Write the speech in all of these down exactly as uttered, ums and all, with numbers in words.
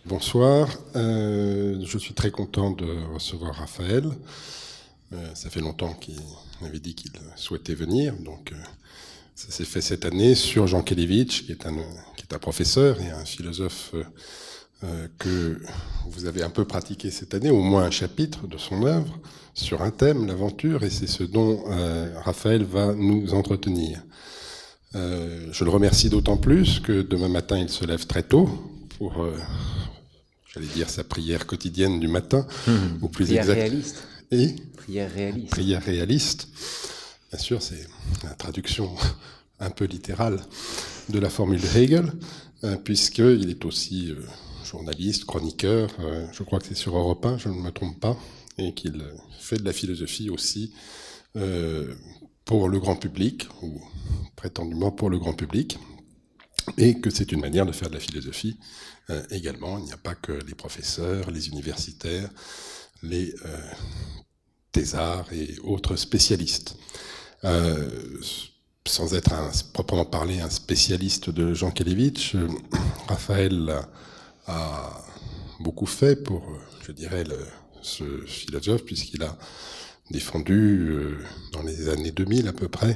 Bonsoir, euh, je suis très content de recevoir Raphaël. Euh, ça fait longtemps qu'il avait dit qu'il souhaitait venir, donc euh, ça s'est fait cette année sur Jean Kelevitch, qui est un, qui est un professeur et un philosophe euh, euh, que vous avez un peu pratiqué cette année, au moins un chapitre de son œuvre, sur un thème, l'aventure, et c'est ce dont euh, Raphaël va nous entretenir. Euh, je le remercie d'autant plus que demain matin, il se lève très tôt pour... Euh, j'allais dire sa prière quotidienne du matin, mmh. ou plus prière exact. réaliste. Et prière réaliste. Prière réaliste. Bien sûr, c'est la traduction un peu littérale de la formule de Hegel, euh, puisqu'il est aussi euh, journaliste, chroniqueur, euh, je crois que c'est sur Europe un, je ne me trompe pas, et qu'il fait de la philosophie aussi euh, pour le grand public, ou prétendument pour le grand public, et que c'est une manière de faire de la philosophie euh, également. Il n'y a pas que les professeurs, les universitaires, les euh, thésards et autres spécialistes. Euh, sans être un, proprement parlé un spécialiste de Jean Kelevitch, euh, Raphaël a, a beaucoup fait pour, je dirais, le, ce philosophe, puisqu'il a défendu euh, dans les années deux mille à peu près,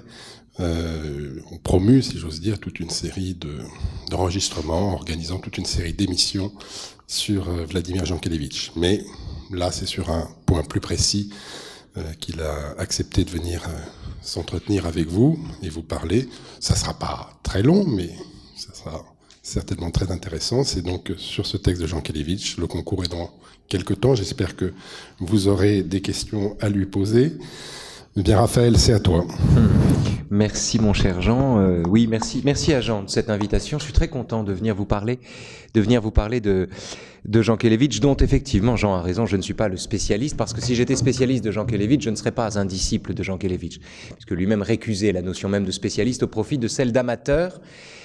Euh, on promu, si j'ose dire, toute une série de, d'enregistrements, organisant toute une série d'émissions sur euh, Vladimir Jankélévitch. Mais là, c'est sur un point plus précis euh, qu'il a accepté de venir euh, s'entretenir avec vous et vous parler. Ça sera pas très long, mais ça sera certainement très intéressant. C'est donc sur ce texte de Jankélévitch. Le concours est dans quelques temps. J'espère que vous aurez des questions à lui poser. Eh bien, Raphaël, c'est à toi. Merci, mon cher Jean. Euh, oui, merci, merci à Jean de cette invitation. Je suis très content de venir vous parler, de venir vous parler de, de Jean Kelevitch, dont effectivement, Jean a raison, je ne suis pas le spécialiste, parce que si j'étais spécialiste de Jean Kelevitch, je ne serais pas un disciple de Jean Kelevitch, puisque lui-même récusait la notion même de spécialiste au profit de celle d'amateur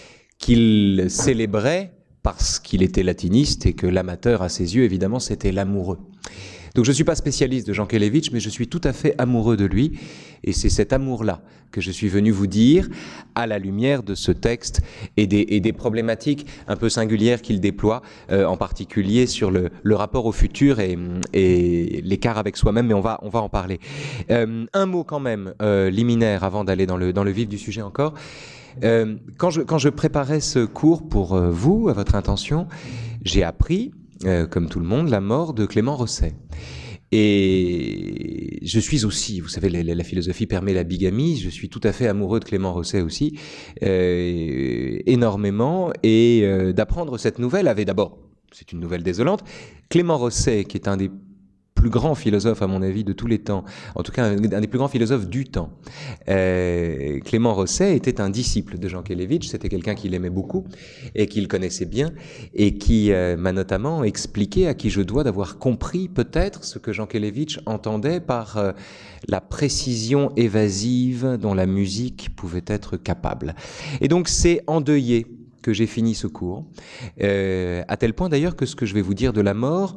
qu'il célébrait parce qu'il était latiniste et que l'amateur, à ses yeux, évidemment, c'était l'amoureux. Donc je ne suis pas spécialiste de Jean Kelevitch, mais je suis tout à fait amoureux de lui, et c'est cet amour-là que je suis venu vous dire à la lumière de ce texte et des, et des problématiques un peu singulières qu'il déploie, euh, en particulier sur le, le rapport au futur et, et l'écart avec soi-même, mais on va, on va en parler. Euh, un mot quand même euh, liminaire avant d'aller dans le, dans le vif du sujet encore. Euh, quand, je, quand je préparais ce cours pour euh, vous, à votre intention, j'ai appris, Euh, comme tout le monde, la mort de Clément Rosset. Et je suis aussi, vous savez, la, la philosophie permet la bigamie, je suis tout à fait amoureux de Clément Rosset aussi, euh, énormément, et euh, d'apprendre cette nouvelle avait d'abord, c'est une nouvelle désolante, Clément Rosset, qui est un des plus grand philosophe, à mon avis, de tous les temps, en tout cas un, un des plus grands philosophes du temps. Euh, Clément Rosset était un disciple de Jean Kelevitch, c'était quelqu'un qu'il aimait beaucoup et qu'il connaissait bien, et qui euh, m'a notamment expliqué, à qui je dois d'avoir compris peut-être ce que Jean Kelevitch entendait par euh, la précision évasive dont la musique pouvait être capable. Et donc c'est endeuillé que j'ai fini ce cours, euh, à tel point d'ailleurs que ce que je vais vous dire de la mort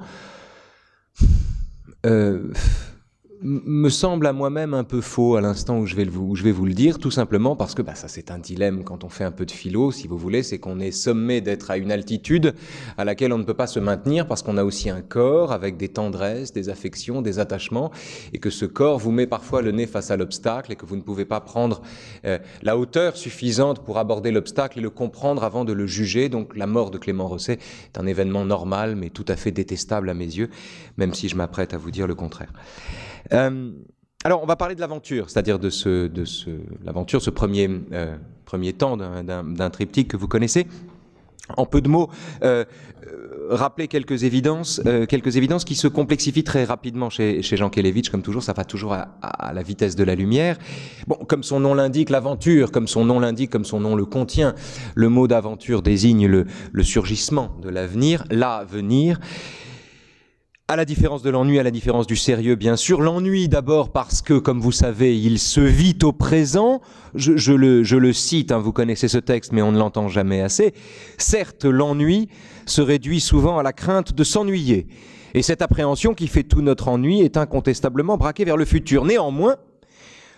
Euh, me semble à moi-même un peu faux à l'instant où je vais, où je vais vous le dire, tout simplement parce que bah, ça c'est un dilemme quand on fait un peu de philo, si vous voulez, c'est qu'on est sommé d'être à une altitude à laquelle on ne peut pas se maintenir parce qu'on a aussi un corps avec des tendresses, des affections, des attachements, et que ce corps vous met parfois le nez face à l'obstacle et que vous ne pouvez pas prendre euh, la hauteur suffisante pour aborder l'obstacle et le comprendre avant de le juger. Donc la mort de Clément Rosset est un événement normal mais tout à fait détestable à mes yeux, même si je m'apprête à vous dire le contraire. Euh, alors, on va parler de l'aventure, c'est-à-dire de, ce, de ce, l'aventure, ce premier, euh, premier temps d'un, d'un, d'un triptyque que vous connaissez. En peu de mots, euh, euh, rappeler quelques évidences, euh, quelques évidences qui se complexifient très rapidement chez, chez Jean Kelevitch, comme toujours, ça va toujours à, à la vitesse de la lumière. Bon, comme son nom l'indique, l'aventure, comme son nom l'indique, comme son nom le contient, le mot d'aventure désigne le, le surgissement de l'avenir, l'avenir. À la différence de l'ennui, à la différence du sérieux, bien sûr. L'ennui d'abord parce que, comme vous savez, il se vit au présent. Je, je, le, je le cite, hein, vous connaissez ce texte, mais on ne l'entend jamais assez. Certes, l'ennui se réduit souvent à la crainte de s'ennuyer. Et cette appréhension qui fait tout notre ennui est incontestablement braquée vers le futur. Néanmoins,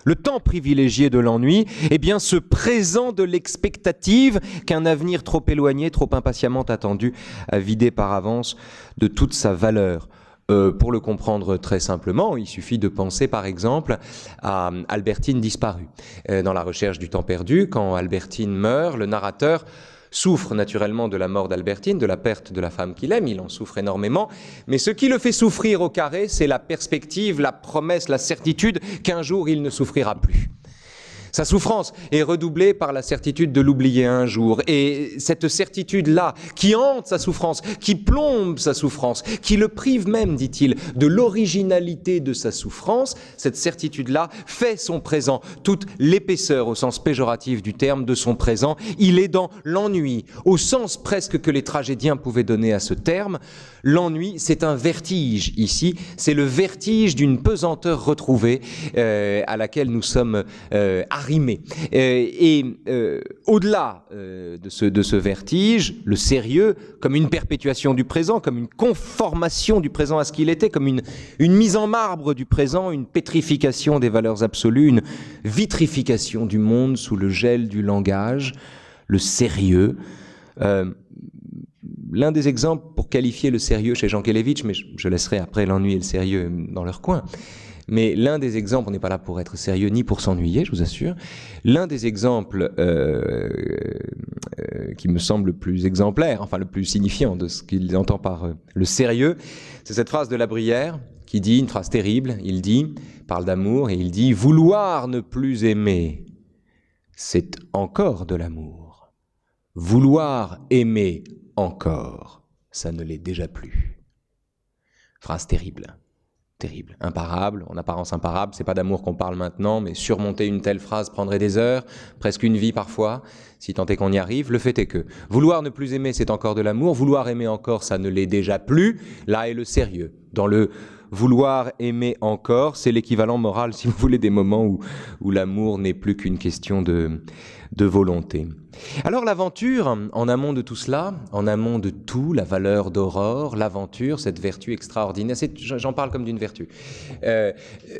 le temps privilégié de l'ennui, eh bien ce présent de l'expectative qu'un avenir trop éloigné, trop impatiemment attendu, a vidé par avance de toute sa valeur. Euh, pour le comprendre très simplement, il suffit de penser par exemple à Albertine disparue. Euh, dans La recherche du temps perdu, quand Albertine meurt, le narrateur souffre naturellement de la mort d'Albertine, de la perte de la femme qu'il aime, il en souffre énormément, mais ce qui le fait souffrir au carré, c'est la perspective, la promesse, la certitude qu'un jour il ne souffrira plus. Sa souffrance est redoublée par la certitude de l'oublier un jour. Et cette certitude-là, qui hante sa souffrance, qui plombe sa souffrance, qui le prive même, dit-il, de l'originalité de sa souffrance, cette certitude-là fait son présent, toute l'épaisseur au sens péjoratif du terme de son présent. Il est dans l'ennui, au sens presque que les tragédiens pouvaient donner à ce terme. L'ennui, c'est un vertige ici, c'est le vertige d'une pesanteur retrouvée euh, à laquelle nous sommes euh, arrimés. Euh, et euh, au-delà euh, de, ce, de ce vertige, le sérieux, comme une perpétuation du présent, comme une conformation du présent à ce qu'il était, comme une, une mise en marbre du présent, une pétrification des valeurs absolues, une vitrification du monde sous le gel du langage, le sérieux. Euh, L'un des exemples pour qualifier le sérieux chez Jankélévitch, mais je, je laisserai après l'ennui et le sérieux dans leur coin, mais l'un des exemples, on n'est pas là pour être sérieux ni pour s'ennuyer, je vous assure, l'un des exemples euh, euh, qui me semble le plus exemplaire, enfin le plus signifiant de ce qu'il entend par euh, le sérieux, c'est cette phrase de La Bruyère qui dit, une phrase terrible, il dit, parle d'amour, et il dit « Vouloir ne plus aimer, c'est encore de l'amour. Vouloir aimer encore, ça ne l'est déjà plus. » Phrase terrible, terrible, imparable, en apparence imparable, c'est pas d'amour qu'on parle maintenant, mais surmonter une telle phrase prendrait des heures, presque une vie parfois, si tant est qu'on y arrive. Le fait est que vouloir ne plus aimer, c'est encore de l'amour, vouloir aimer encore, ça ne l'est déjà plus, là est le sérieux. Dans le vouloir aimer encore, c'est l'équivalent moral, si vous voulez, des moments où, où l'amour n'est plus qu'une question de, de volonté. Alors l'aventure, en amont de tout cela, en amont de tout, la valeur d'Aurore, l'aventure, cette vertu extraordinaire, j'en parle comme d'une vertu, euh,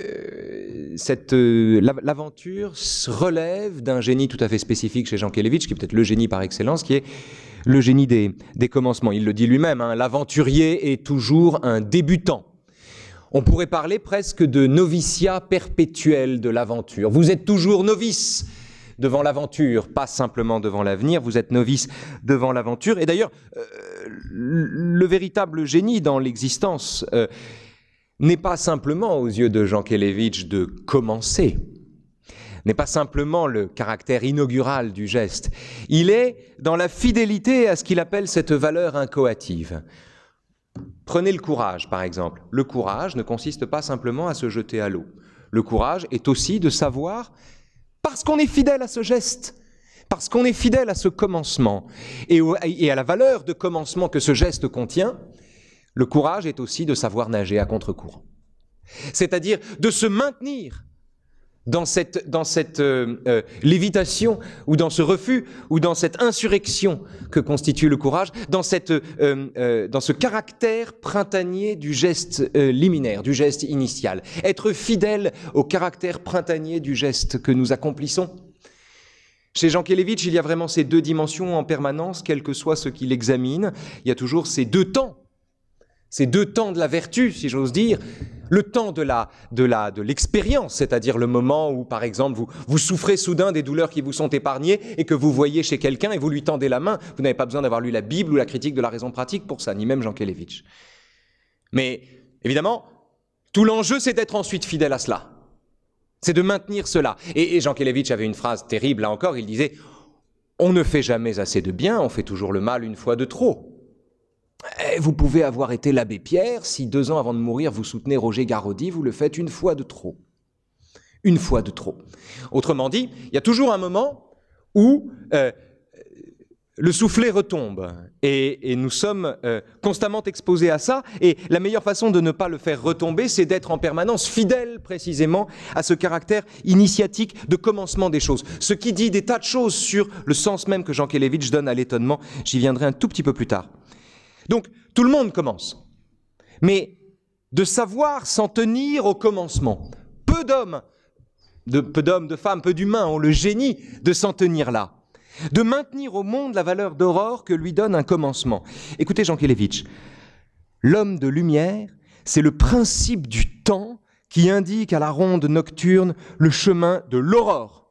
euh, cette, euh, l'aventure relève d'un génie tout à fait spécifique chez Jankélévitch, qui est peut-être le génie par excellence, qui est le génie des, des commencements. Il le dit lui-même, hein, l'aventurier est toujours un débutant. On pourrait parler presque de noviciat perpétuel de l'aventure. Vous êtes toujours novice devant l'aventure, pas simplement devant l'avenir, vous êtes novice devant l'aventure. Et d'ailleurs, euh, le véritable génie dans l'existence euh, n'est pas simplement, aux yeux de Jankélévitch, de commencer, n'est pas simplement le caractère inaugural du geste. Il est dans la fidélité à ce qu'il appelle cette valeur incoative. Prenez le courage, par exemple. Le courage ne consiste pas simplement à se jeter à l'eau. Le courage est aussi de savoir, parce qu'on est fidèle à ce geste, parce qu'on est fidèle à ce commencement, et, au, et à la valeur de commencement que ce geste contient, le courage est aussi de savoir nager à contre-courant. C'est-à-dire de se maintenir dans cette, dans cette euh, euh, lévitation, ou dans ce refus, ou dans cette insurrection que constitue le courage, dans, cette, euh, euh, dans ce caractère printanier du geste euh, liminaire, du geste initial. Être fidèle au caractère printanier du geste que nous accomplissons. Chez Jankélévitch, il y a vraiment ces deux dimensions en permanence, quel que soit ce qu'il examine. Il y a toujours ces deux temps, ces deux temps de la vertu, si j'ose dire. Le temps de la, de la, de l'expérience, c'est-à-dire le moment où, par exemple, vous, vous souffrez soudain des douleurs qui vous sont épargnées et que vous voyez chez quelqu'un et vous lui tendez la main. Vous n'avez pas besoin d'avoir lu la Bible ou la critique de la raison pratique pour ça, ni même Jankélévitch. Mais, évidemment, tout l'enjeu, c'est d'être ensuite fidèle à cela. C'est de maintenir cela. Et, et Jankélévitch avait une phrase terrible, là encore, il disait « On ne fait jamais assez de bien, on fait toujours le mal une fois de trop ». Vous pouvez avoir été l'abbé Pierre, si deux ans avant de mourir vous soutenez Roger Garaudy, vous le faites une fois de trop. Une fois de trop. Autrement dit, il y a toujours un moment où euh, le soufflet retombe et, et nous sommes euh, constamment exposés à ça, et la meilleure façon de ne pas le faire retomber, c'est d'être en permanence fidèle précisément à ce caractère initiatique de commencement des choses. Ce qui dit des tas de choses sur le sens même que Jankélévitch donne à l'étonnement, j'y viendrai un tout petit peu plus tard. Donc, tout le monde commence, mais de savoir s'en tenir au commencement. Peu d'hommes de, peu d'hommes, de femmes, peu d'humains ont le génie de s'en tenir là, de maintenir au monde la valeur d'aurore que lui donne un commencement. Écoutez Jankélévitch, l'homme de lumière, c'est le principe du temps qui indique à la ronde nocturne le chemin de l'aurore.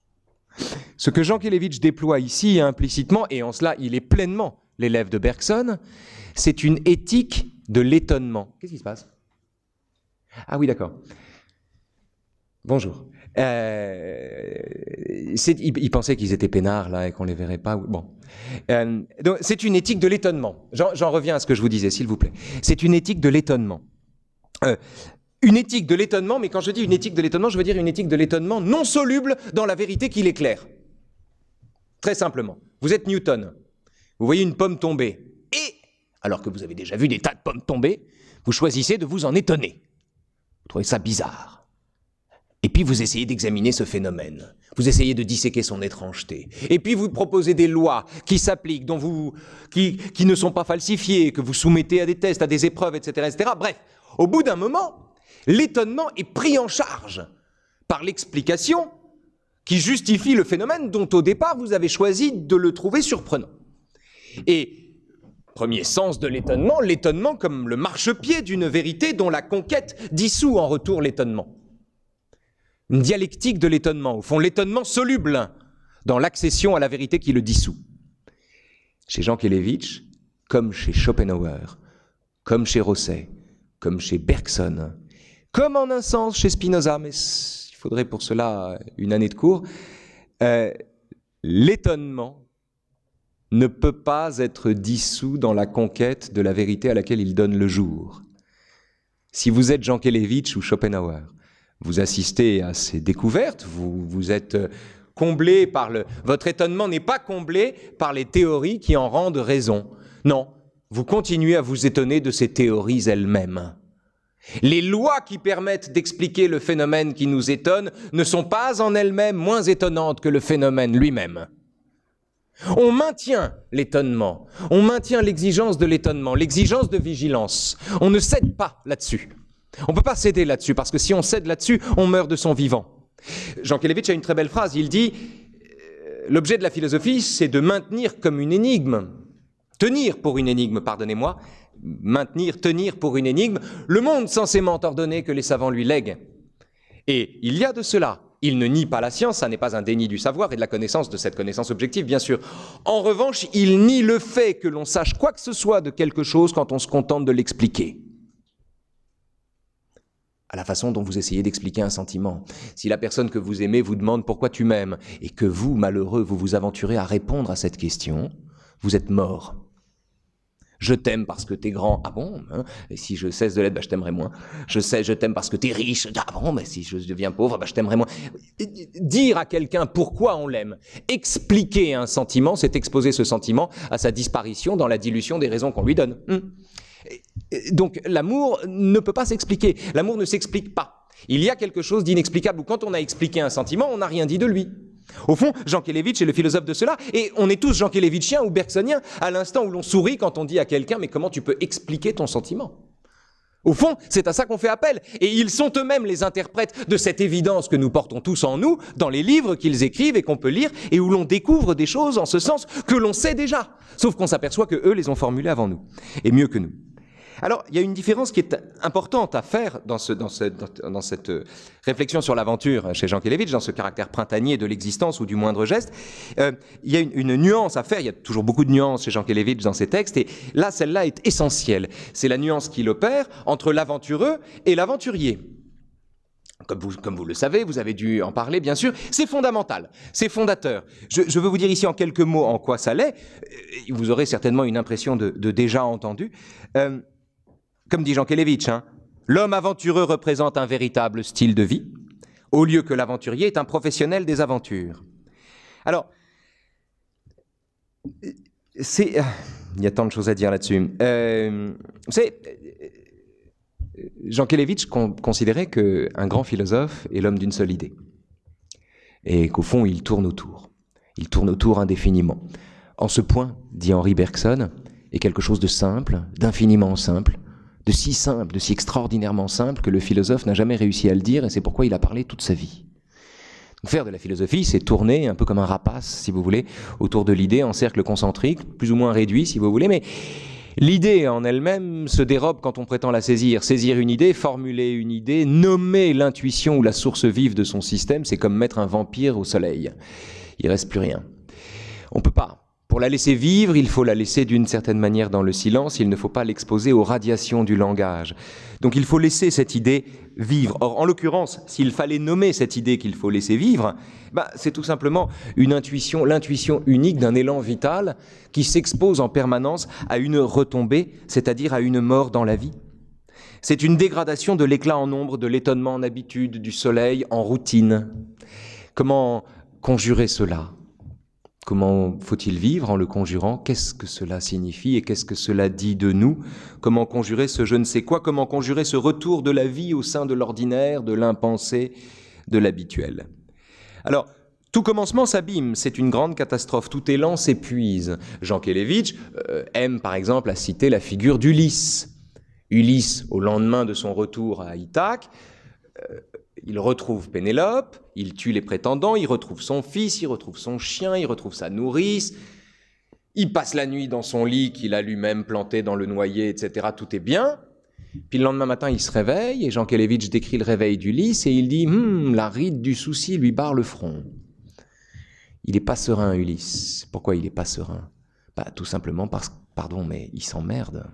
Ce que Jankélévitch déploie ici implicitement, et en cela il est pleinement l'élève de Bergson, c'est une éthique de l'étonnement. Qu'est-ce qui se passe? Ah oui, d'accord. Bonjour. Euh, ils, ils pensaient qu'ils étaient peinards là et qu'on les verrait pas. Bon, euh, donc c'est une éthique de l'étonnement. J'en reviens à ce que je vous disais, s'il vous plaît. C'est une éthique de l'étonnement. Euh, une éthique de l'étonnement, mais quand je dis une éthique de l'étonnement, je veux dire une éthique de l'étonnement non soluble dans la vérité qui l'éclaire. Très simplement. Vous êtes Newton. Vous voyez une pomme tomber. Et, alors que vous avez déjà vu des tas de pommes tomber, vous choisissez de vous en étonner. Vous trouvez ça bizarre. Et puis vous essayez d'examiner ce phénomène. Vous essayez de disséquer son étrangeté. Et puis vous proposez des lois qui s'appliquent, dont vous, qui, qui ne sont pas falsifiées, que vous soumettez à des tests, à des épreuves, et cetera, et cetera. Bref, au bout d'un moment, l'étonnement est pris en charge par l'explication qui justifie le phénomène dont au départ vous avez choisi de le trouver surprenant. Et premier sens de l'étonnement, l'étonnement comme le marchepied d'une vérité dont la conquête dissout en retour l'étonnement. Une dialectique de l'étonnement, au fond, l'étonnement soluble dans l'accession à la vérité qui le dissout. Chez Jankélévitch, comme chez Schopenhauer, comme chez Rosset, comme chez Bergson, comme en un sens chez Spinoza, mais il faudrait pour cela une année de cours, euh, l'étonnement ne peut pas être dissous dans la conquête de la vérité à laquelle il donne le jour. Si vous êtes Jankélévitch ou Schopenhauer, vous assistez à ces découvertes, vous, vous êtes comblé par le... Votre étonnement n'est pas comblé par les théories qui en rendent raison. Non, vous continuez à vous étonner de ces théories elles-mêmes. Les lois qui permettent d'expliquer le phénomène qui nous étonne ne sont pas en elles-mêmes moins étonnantes que le phénomène lui-même. On maintient l'étonnement, on maintient l'exigence de l'étonnement, l'exigence de vigilance. On ne cède pas là-dessus. On ne peut pas céder là-dessus, parce que si on cède là-dessus, on meurt de son vivant. Jankélévitch a une très belle phrase, il dit « L'objet de la philosophie, c'est de maintenir comme une énigme, tenir pour une énigme, pardonnez-moi, maintenir, tenir pour une énigme, le monde censément ordonné que les savants lui lèguent. Et il y a de cela. Il ne nie pas la science, ça n'est pas un déni du savoir et de la connaissance, de cette connaissance objective, bien sûr. En revanche, il nie le fait que l'on sache quoi que ce soit de quelque chose quand on se contente de l'expliquer. À la façon dont vous essayez d'expliquer un sentiment. Si la personne que vous aimez vous demande pourquoi tu m'aimes, et que vous, malheureux, vous vous aventurez à répondre à cette question, vous êtes mort. Je t'aime parce que t'es grand. Ah bon, hein? Et si je cesse de l'être, bah, je t'aimerai moins. Je sais, je t'aime parce que t'es riche. Ah bon, mais si je deviens pauvre, bah, je t'aimerai moins. Dire à quelqu'un pourquoi on l'aime, expliquer un sentiment, c'est exposer ce sentiment à sa disparition dans la dilution des raisons qu'on lui donne. Hum. Donc l'amour ne peut pas s'expliquer. L'amour ne s'explique pas. Il y a quelque chose d'inexplicable où quand on a expliqué un sentiment, on n'a rien dit de lui. Au fond, Jankélévitch est le philosophe de cela, et on est tous jankélévitchiens ou bergsoniens à l'instant où l'on sourit quand on dit à quelqu'un « mais comment tu peux expliquer ton sentiment ?» Au fond, c'est à ça qu'on fait appel, et ils sont eux-mêmes les interprètes de cette évidence que nous portons tous en nous, dans les livres qu'ils écrivent et qu'on peut lire, et où l'on découvre des choses en ce sens que l'on sait déjà, sauf qu'on s'aperçoit qu'eux les ont formulées avant nous, et mieux que nous. Alors, il y a une différence qui est importante à faire dans, ce, dans, ce, dans, dans cette réflexion sur l'aventure chez Jankélévitch, dans ce caractère printanier de l'existence ou du moindre geste. Euh, il y a une, une nuance à faire, il y a toujours beaucoup de nuances chez Jankélévitch dans ses textes, et là, celle-là est essentielle. C'est la nuance qu'il opère entre l'aventureux et l'aventurier. Comme vous, comme vous le savez, vous avez dû en parler, bien sûr, c'est fondamental, c'est fondateur. Je, je veux vous dire ici en quelques mots en quoi ça l'est. Vous aurez certainement une impression de, de déjà entendu. Euh, Comme dit Jankélévitch, hein, l'homme aventureux représente un véritable style de vie, au lieu que l'aventurier est un professionnel des aventures. Alors, c'est, il y a tant de choses à dire là-dessus. Euh, c'est, Jankélévitch con, considérait qu'un grand philosophe est l'homme d'une seule idée, et qu'au fond, il tourne autour. Il tourne autour indéfiniment. En ce point, dit Henri Bergson, est quelque chose de simple, d'infiniment simple, de si simple, de si extraordinairement simple que le philosophe n'a jamais réussi à le dire, et c'est pourquoi il a parlé toute sa vie. Faire de la philosophie, c'est tourner un peu comme un rapace, si vous voulez, autour de l'idée en cercle concentrique, plus ou moins réduit, si vous voulez, mais l'idée en elle-même se dérobe quand on prétend la saisir. Saisir une idée, formuler une idée, nommer l'intuition ou la source vive de son système, c'est comme mettre un vampire au soleil. Il reste plus rien. On peut pas. Pour la laisser vivre, il faut la laisser d'une certaine manière dans le silence, il ne faut pas l'exposer aux radiations du langage. Donc il faut laisser cette idée vivre. Or, en l'occurrence, s'il fallait nommer cette idée qu'il faut laisser vivre, bah, c'est tout simplement une intuition, l'intuition unique d'un élan vital qui s'expose en permanence à une retombée, c'est-à-dire à une mort dans la vie. C'est une dégradation de l'éclat en ombre, de l'étonnement en habitude, du soleil en routine. Comment conjurer cela ? Comment faut-il vivre en le conjurant? Qu'est-ce que cela signifie et qu'est-ce que cela dit de nous? Comment conjurer ce je ne sais quoi? Comment conjurer ce retour de la vie au sein de l'ordinaire, de l'impensé, de l'habituel? Alors, tout commencement s'abîme, c'est une grande catastrophe, tout élan s'épuise. Jean Kelevitch euh, aime par exemple à citer la figure d'Ulysse. Ulysse, au lendemain de son retour à Ithaque, euh, il retrouve Pénélope, il tue les prétendants, il retrouve son fils, il retrouve son chien, il retrouve sa nourrice, il passe la nuit dans son lit qu'il a lui-même planté dans le noyer, et cetera. Tout est bien. Puis le lendemain matin, il se réveille, et Jean Kelevitch décrit le réveil d'Ulysse, et il dit hm, « la ride du souci lui barre le front ». Il n'est pas serein, Ulysse. Pourquoi il n'est pas serein? Bah, tout simplement parce que, pardon, mais il s'emmerde.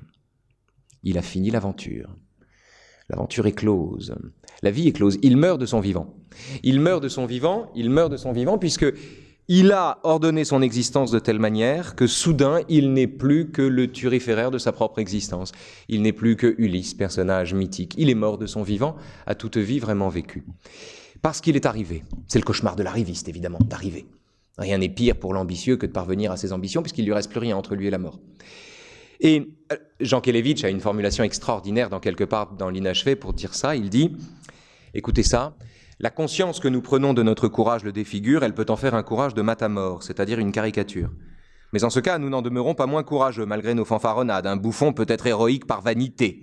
Il a fini l'aventure. L'aventure est close. La vie est close. Il meurt de son vivant. Il meurt de son vivant, il meurt de son vivant, puisque il a ordonné son existence de telle manière que soudain, il n'est plus que le turiféraire de sa propre existence. Il n'est plus que Ulysse, personnage mythique. Il est mort de son vivant, à toute vie vraiment vécue. Parce qu'il est arrivé. C'est le cauchemar de l'arriviste, évidemment, d'arriver. Rien n'est pire pour l'ambitieux que de parvenir à ses ambitions, puisqu'il ne lui reste plus rien entre lui et la mort. Et Jean Kelevitch a une formulation extraordinaire dans quelque part dans l'inachevé pour dire ça. Il dit, écoutez ça, la conscience que nous prenons de notre courage le défigure, elle peut en faire un courage de matamore, c'est-à-dire une caricature. Mais en ce cas, nous n'en demeurons pas moins courageux, malgré nos fanfaronnades. Un bouffon peut être héroïque par vanité.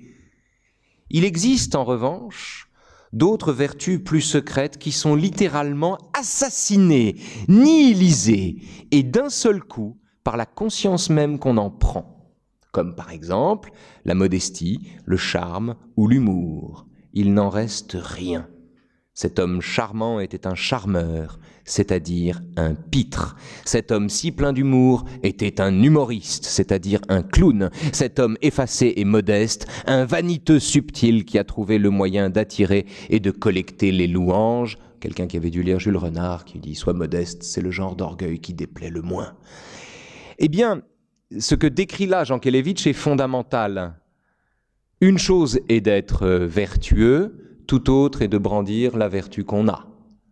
Il existe en revanche d'autres vertus plus secrètes qui sont littéralement assassinées, nihilisées, et d'un seul coup, par la conscience même qu'on en prend. Comme par exemple la modestie, le charme ou l'humour. Il n'en reste rien. Cet homme charmant était un charmeur, c'est-à-dire un pitre. Cet homme si plein d'humour était un humoriste, c'est-à-dire un clown. Cet homme effacé et modeste, un vaniteux subtil qui a trouvé le moyen d'attirer et de collecter les louanges. Quelqu'un qui avait dû lire Jules Renard qui dit « Sois modeste, c'est le genre d'orgueil qui déplaît le moins ». Eh bien, ce que décrit là Jean Kelevitch est fondamental. Une chose est d'être vertueux, tout autre est de brandir la vertu qu'on a.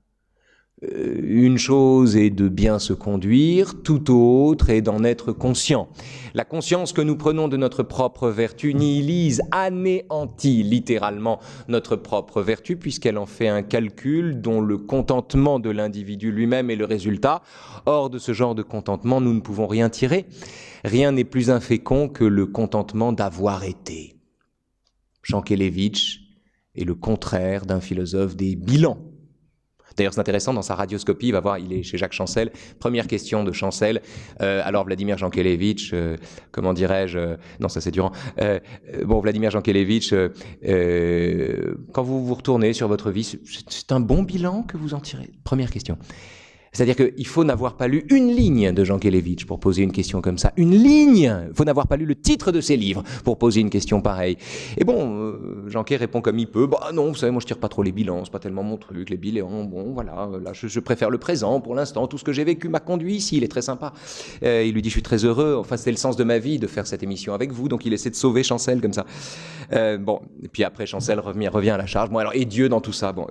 Une chose est de bien se conduire, tout autre est d'en être conscient. La conscience que nous prenons de notre propre vertu nihilise, anéantit littéralement notre propre vertu, puisqu'elle en fait un calcul dont le contentement de l'individu lui-même est le résultat. Or, de ce genre de contentement, nous ne pouvons rien tirer. Rien n'est plus infécond que le contentement d'avoir été. Jean Kelevitch est le contraire d'un philosophe des bilans. D'ailleurs, c'est intéressant, dans sa radioscopie, il va voir, il est chez Jacques Chancel. Première question de Chancel. Euh, alors, Vladimir Jean Kelevitch, euh, comment dirais-je euh, Non, ça c'est Durand. Euh, bon, Vladimir Jean Kelevitch, euh, euh, quand vous vous retournez sur votre vie, c'est un bon bilan que vous en tirez. Première question. C'est-à-dire qu'il faut n'avoir pas lu une ligne de Jean Kelevitch pour poser une question comme ça. Une ligne. Il faut n'avoir pas lu le titre de ses livres pour poser une question pareille. Et bon, euh, Jean Kelevitch répond comme il peut. Bah non, vous savez, moi je tire pas trop les bilans, c'est pas tellement mon truc, les bilans. Bon, voilà, là je, je préfère le présent pour l'instant. Tout ce que j'ai vécu m'a conduit ici. Il est très sympa. Euh, il lui dit, je suis très heureux. Enfin, c'était le sens de ma vie de faire cette émission avec vous. Donc il essaie de sauver Chancel comme ça. Euh, bon, et puis après Chancel revient, revient à la charge. Bon, alors et Dieu dans tout ça. Bon,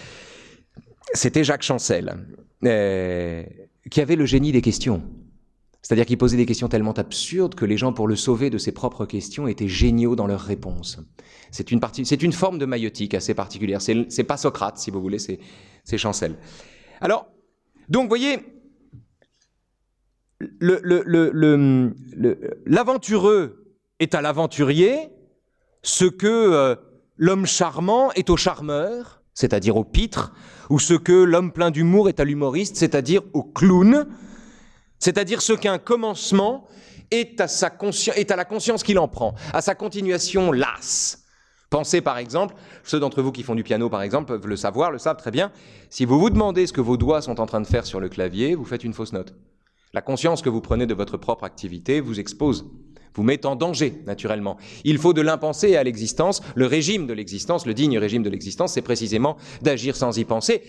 c'était Jacques Chancel. Euh, qui avait le génie des questions. C'est-à-dire qu'il posait des questions tellement absurdes que les gens, pour le sauver de ses propres questions, étaient géniaux dans leurs réponses. C'est une, partie, c'est une forme de maïotique assez particulière. C'est, c'est pas Socrate, si vous voulez, c'est, c'est Chancel. Alors, donc, vous voyez, le, le, le, le, le, l'aventureux est à l'aventurier ce que euh, l'homme charmant est au charmeur, c'est-à-dire au pitre, ou ce que l'homme plein d'humour est à l'humoriste, c'est-à-dire au clown, c'est-à-dire ce qu'un commencement est à, sa consci- est à la conscience qu'il en prend, à sa continuation lasse. Pensez par exemple, ceux d'entre vous qui font du piano par exemple peuvent le savoir, le savent très bien, si vous vous demandez ce que vos doigts sont en train de faire sur le clavier, vous faites une fausse note. La conscience que vous prenez de votre propre activité vous expose, vous met en danger, naturellement. Il faut de l'impensé à l'existence. Le régime de l'existence, le digne régime de l'existence, c'est précisément d'agir sans y penser.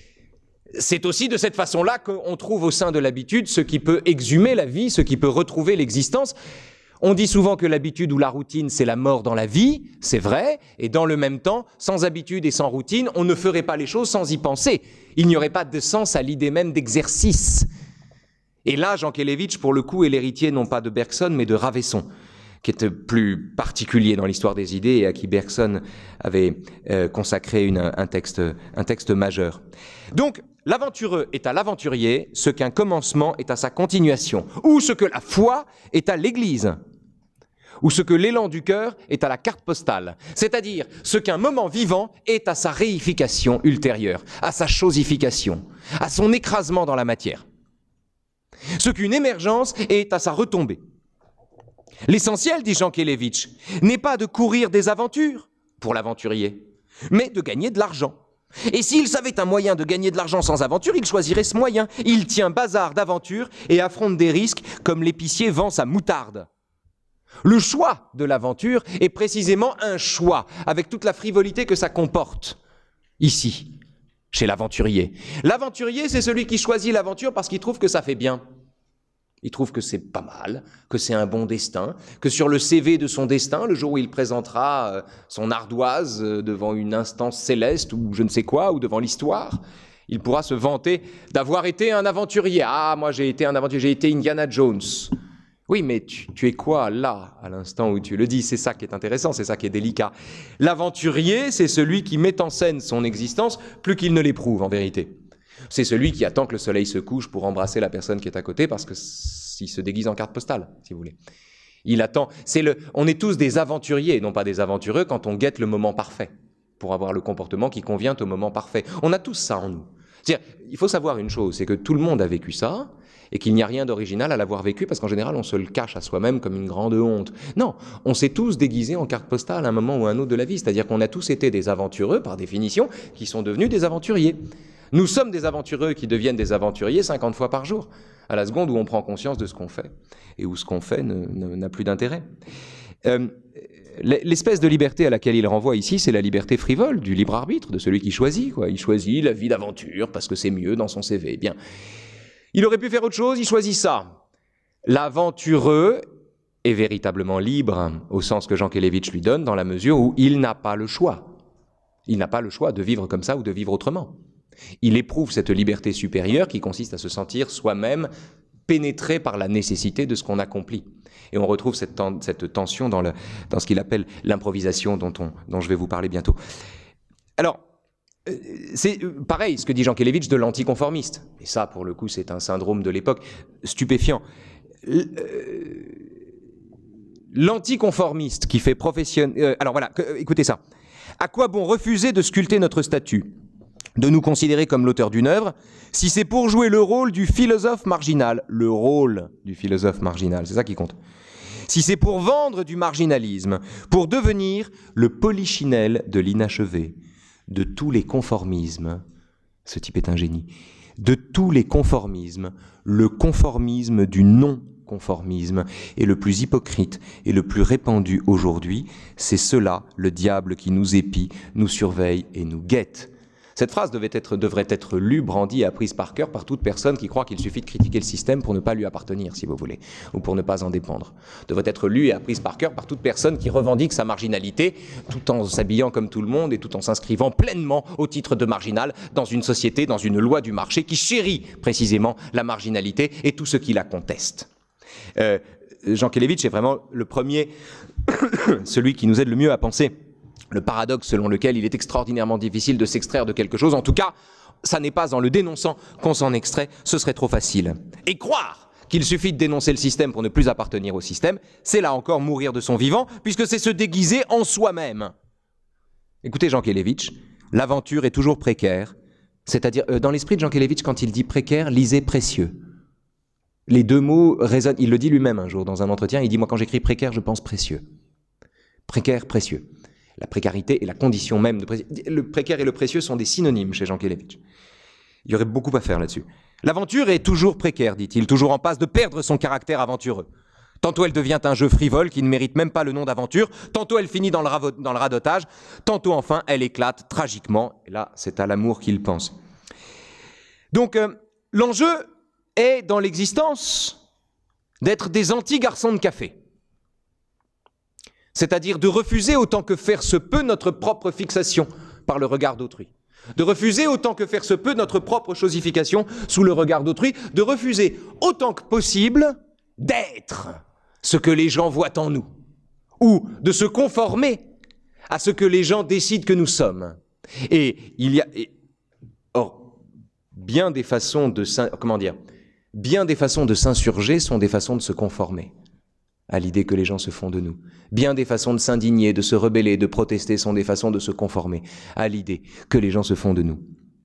C'est aussi de cette façon-là qu'on trouve au sein de l'habitude ce qui peut exhumer la vie, ce qui peut retrouver l'existence. On dit souvent que l'habitude ou la routine, c'est la mort dans la vie, c'est vrai, et dans le même temps, sans habitude et sans routine, on ne ferait pas les choses sans y penser. Il n'y aurait pas de sens à l'idée même d'exercice. Et là, Jankélévitch, pour le coup, est l'héritier non pas de Bergson, mais de Ravesson, qui était plus particulier dans l'histoire des idées et à qui Bergson avait euh, consacré une, un, texte, un texte majeur. Donc, l'aventureux est à l'aventurier ce qu'un commencement est à sa continuation, ou ce que la foi est à l'Église, ou ce que l'élan du cœur est à la carte postale, c'est-à-dire ce qu'un moment vivant est à sa réification ultérieure, à sa chosification, à son écrasement dans la matière. Ce qu'une émergence est à sa retombée. L'essentiel, dit Jankélévitch, n'est pas de courir des aventures pour l'aventurier, mais de gagner de l'argent. Et s'il savait un moyen de gagner de l'argent sans aventure, il choisirait ce moyen. Il tient bazar d'aventure et affronte des risques comme l'épicier vend sa moutarde. Le choix de l'aventure est précisément un choix, avec toute la frivolité que ça comporte, ici, chez l'aventurier. L'aventurier, c'est celui qui choisit l'aventure parce qu'il trouve que ça fait bien. Il trouve que c'est pas mal, que c'est un bon destin, que sur le C V de son destin, le jour où il présentera son ardoise devant une instance céleste ou je ne sais quoi, ou devant l'histoire, il pourra se vanter d'avoir été un aventurier. Ah, moi j'ai été un aventurier, j'ai été Indiana Jones. Oui, mais tu, tu es quoi là, à l'instant où tu le dis? C'est ça qui est intéressant, c'est ça qui est délicat. L'aventurier, c'est celui qui met en scène son existence plus qu'il ne l'éprouve en vérité. C'est celui qui attend que le soleil se couche pour embrasser la personne qui est à côté parce que s'il se déguise en carte postale, si vous voulez. Il attend. C'est le, on est tous des aventuriers, non pas des aventureux, quand on guette le moment parfait pour avoir le comportement qui convient au moment parfait. On a tous ça en nous. C'est-à-dire, il faut savoir une chose, c'est que tout le monde a vécu ça et qu'il n'y a rien d'original à l'avoir vécu parce qu'en général, on se le cache à soi-même comme une grande honte. Non, on s'est tous déguisés en carte postale à un moment ou à un autre de la vie. C'est-à-dire qu'on a tous été des aventureux, par définition, qui sont devenus des aventuriers. Nous sommes des aventureux qui deviennent des aventuriers cinquante fois par jour, à la seconde où on prend conscience de ce qu'on fait et où ce qu'on fait ne, ne, n'a plus d'intérêt. Euh, l'espèce de liberté à laquelle il renvoie ici, c'est la liberté frivole du libre arbitre, de celui qui choisit, quoi. Il choisit la vie d'aventure parce que c'est mieux dans son C V. Bien. Il aurait pu faire autre chose, il choisit ça. L'aventureux est véritablement libre, au sens que Jankélévitch lui donne, dans la mesure où il n'a pas le choix. Il n'a pas le choix de vivre comme ça ou de vivre autrement. Il éprouve cette liberté supérieure qui consiste à se sentir soi-même pénétré par la nécessité de ce qu'on accomplit. Et on retrouve cette, ten- cette tension dans, le, dans ce qu'il appelle l'improvisation dont, on, dont je vais vous parler bientôt. Alors, c'est pareil ce que dit Jankélévitch de l'anticonformiste. Et ça, pour le coup, c'est un syndrome de l'époque stupéfiant. L'anticonformiste qui fait profession... Euh, alors voilà, écoutez ça. À quoi bon refuser de sculpter notre statut ? De nous considérer comme l'auteur d'une œuvre, si c'est pour jouer le rôle du philosophe marginal, le rôle du philosophe marginal, c'est ça qui compte. Si c'est pour vendre du marginalisme, pour devenir le polichinelle de l'inachevé, de tous les conformismes, ce type est un génie, de tous les conformismes, le conformisme du non-conformisme est le plus hypocrite et le plus répandu aujourd'hui, c'est cela, le diable qui nous épie, nous surveille et nous guette. Cette phrase devait être, devrait être lue, brandie et apprise par cœur par toute personne qui croit qu'il suffit de critiquer le système pour ne pas lui appartenir, si vous voulez, ou pour ne pas en dépendre. Devrait être lue et apprise par cœur par toute personne qui revendique sa marginalité, tout en s'habillant comme tout le monde et tout en s'inscrivant pleinement au titre de marginal dans une société, dans une loi du marché qui chérit précisément la marginalité et tout ce qui la conteste. Euh, Jankélévitch est vraiment le premier, celui qui nous aide le mieux à penser le paradoxe selon lequel il est extraordinairement difficile de s'extraire de quelque chose. En tout cas, ça n'est pas en le dénonçant qu'on s'en extrait, ce serait trop facile. Et croire qu'il suffit de dénoncer le système pour ne plus appartenir au système, c'est là encore mourir de son vivant, puisque c'est se déguiser en soi-même. Écoutez Jankélévitch, l'aventure est toujours précaire. C'est-à-dire, euh, dans l'esprit de Jankélévitch, quand il dit précaire, lisez précieux. Les deux mots résonnent, il le dit lui-même un jour dans un entretien, il dit « Moi, quand j'écris précaire, je pense précieux. » Précaire, précieux. La précarité est la condition même de précieux. Le précaire et le précieux sont des synonymes chez Jankélévitch. Il y aurait beaucoup à faire là-dessus. L'aventure est toujours précaire, dit-il, toujours en passe de perdre son caractère aventureux. Tantôt elle devient un jeu frivole qui ne mérite même pas le nom d'aventure, tantôt elle finit dans le, ravo- dans le radotage, tantôt enfin elle éclate tragiquement. Et là, c'est à l'amour qu'il pense. Donc, euh, l'enjeu est dans l'existence d'être des anti-garçons de café. C'est-à-dire de refuser autant que faire se peut notre propre fixation par le regard d'autrui. De refuser autant que faire se peut notre propre chosification sous le regard d'autrui. De refuser autant que possible d'être ce que les gens voient en nous. Ou de se conformer à ce que les gens décident que nous sommes. Et il y a... Et, or, bien des façons de... Comment dire Bien des façons de s'insurger sont des façons de se conformer à l'idée que les gens se font de nous. Bien des façons de s'indigner, de se rebeller, de protester sont des façons de se conformer à l'idée que les gens se font de nous.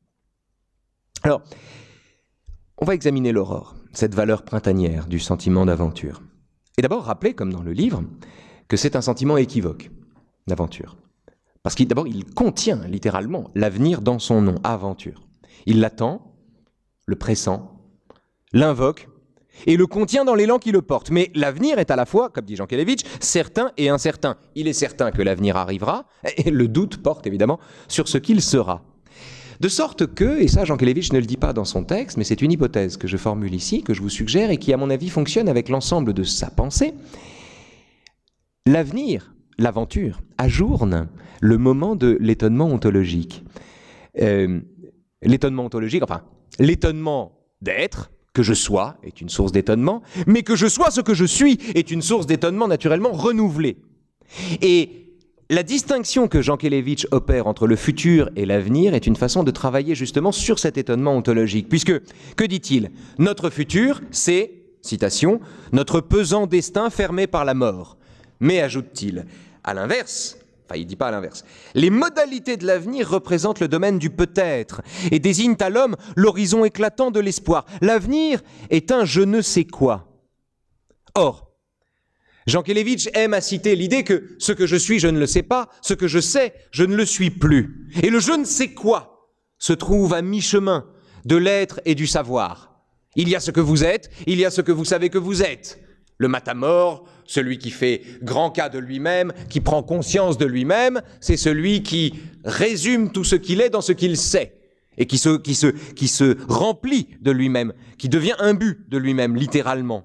Alors, on va examiner l'aurore, cette valeur printanière du sentiment d'aventure. Et d'abord rappeler, comme dans le livre, que c'est un sentiment équivoque, d'aventure. Parce qu'il d'abord, il contient littéralement l'avenir dans son nom, aventure. Il l'attend, le pressent, l'invoque, et le contient dans l'élan qui le porte. Mais l'avenir est à la fois, comme dit Jankélévitch, certain et incertain. Il est certain que l'avenir arrivera, et le doute porte évidemment sur ce qu'il sera. De sorte que, et ça Jankélévitch ne le dit pas dans son texte, mais c'est une hypothèse que je formule ici, que je vous suggère, et qui à mon avis fonctionne avec l'ensemble de sa pensée, l'avenir, l'aventure, ajourne le moment de l'étonnement ontologique. Euh, l'étonnement ontologique, enfin, l'étonnement d'être, que je sois est une source d'étonnement, mais que je sois ce que je suis est une source d'étonnement naturellement renouvelée. Et la distinction que Jankélévitch opère entre le futur et l'avenir est une façon de travailler justement sur cet étonnement ontologique. Puisque, que dit-il? Notre futur, c'est, citation, notre pesant destin fermé par la mort. Mais, ajoute-t-il, à l'inverse, enfin il ne dit pas à l'inverse, les modalités de l'avenir représentent le domaine du peut-être et désignent à l'homme l'horizon éclatant de l'espoir. L'avenir est un je ne sais quoi. Or, Jankélévitch aime à citer l'idée que ce que je suis, je ne le sais pas, ce que je sais, je ne le suis plus. Et le je ne sais quoi se trouve à mi-chemin de l'être et du savoir. Il y a ce que vous êtes, il y a ce que vous savez que vous êtes. Le matamore, celui qui fait grand cas de lui-même, qui prend conscience de lui-même, c'est celui qui résume tout ce qu'il est dans ce qu'il sait et qui se, qui se, qui se remplit de lui-même, qui devient imbu de lui-même, littéralement.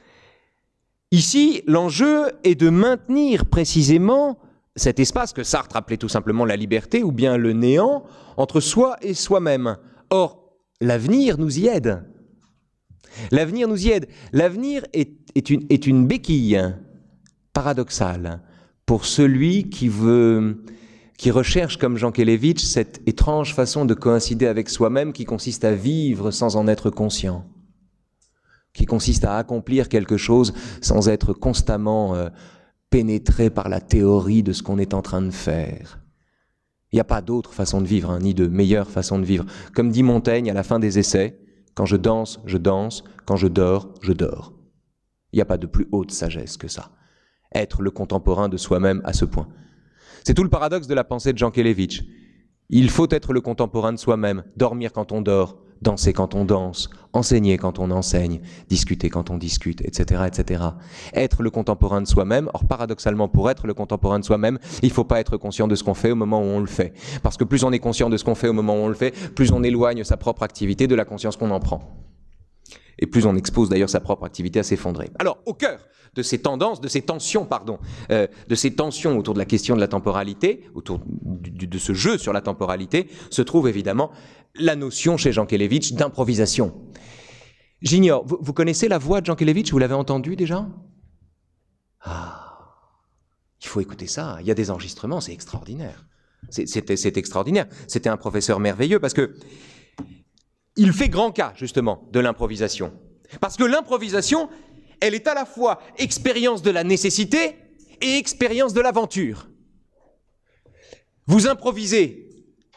Ici, l'enjeu est de maintenir précisément cet espace que Sartre appelait tout simplement la liberté ou bien le néant entre soi et soi-même. Or, l'avenir nous y aide. L'avenir nous y aide. L'avenir est, est, une, est une béquille paradoxale pour celui qui veut, qui recherche, comme Jankélévitch, cette étrange façon de coïncider avec soi-même qui consiste à vivre sans en être conscient, qui consiste à accomplir quelque chose sans être constamment euh, pénétré par la théorie de ce qu'on est en train de faire. Il n'y a pas d'autre façon de vivre, hein, ni de meilleure façon de vivre. Comme dit Montaigne à la fin des Essais, quand je danse, je danse, quand je dors, je dors. Il n'y a pas de plus haute sagesse que ça. Être le contemporain de soi-même à ce point. C'est tout le paradoxe de la pensée de Jankélévitch. Il faut être le contemporain de soi-même, dormir quand on dort, danser quand on danse, enseigner quand on enseigne, discuter quand on discute, et cetera, et cetera. Être le contemporain de soi-même, or paradoxalement, pour être le contemporain de soi-même, il ne faut pas être conscient de ce qu'on fait au moment où on le fait. Parce que plus on est conscient de ce qu'on fait au moment où on le fait, plus on éloigne sa propre activité de la conscience qu'on en prend. Et plus on expose d'ailleurs sa propre activité à s'effondrer. Alors, au cœur de ces tendances, de ces tensions, pardon, euh, de ces tensions autour de la question de la temporalité, autour du, de ce jeu sur la temporalité, se trouve évidemment la notion chez Jankélévitch d'improvisation. J'ignore, vous, vous connaissez la voix de Jankélévitch, vous l'avez entendue déjà? Ah, il faut écouter ça, il y a des enregistrements, c'est extraordinaire. C'est, c'est, c'est extraordinaire. C'était un professeur merveilleux parce que il fait grand cas, justement, de l'improvisation. Parce que l'improvisation, elle est à la fois expérience de la nécessité et expérience de l'aventure. Vous improvisez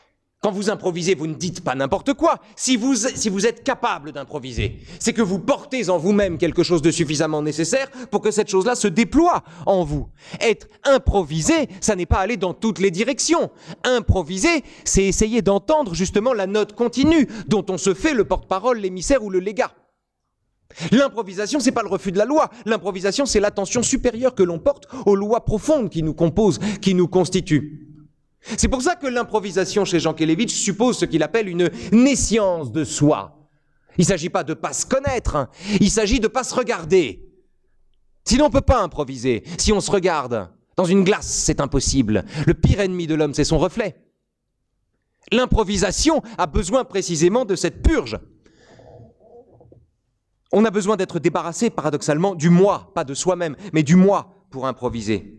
Quand vous improvisez, vous ne dites pas n'importe quoi. Si vous, si vous êtes capable d'improviser, c'est que vous portez en vous-même quelque chose de suffisamment nécessaire pour que cette chose-là se déploie en vous. Être improvisé, ça n'est pas aller dans toutes les directions. Improviser, c'est essayer d'entendre justement la note continue dont on se fait le porte-parole, l'émissaire ou le légat. L'improvisation, c'est pas le refus de la loi. L'improvisation, c'est l'attention supérieure que l'on porte aux lois profondes qui nous composent, qui nous constituent. C'est pour ça que l'improvisation chez Jankélévitch suppose ce qu'il appelle une nescience de soi. Il ne s'agit pas de ne pas se connaître, hein. Il s'agit de ne pas se regarder. Sinon on ne peut pas improviser. Si on se regarde dans une glace, c'est impossible. Le pire ennemi de l'homme, c'est son reflet. L'improvisation a besoin précisément de cette purge. On a besoin d'être débarrassé, paradoxalement, du moi, pas de soi-même, mais du moi pour improviser.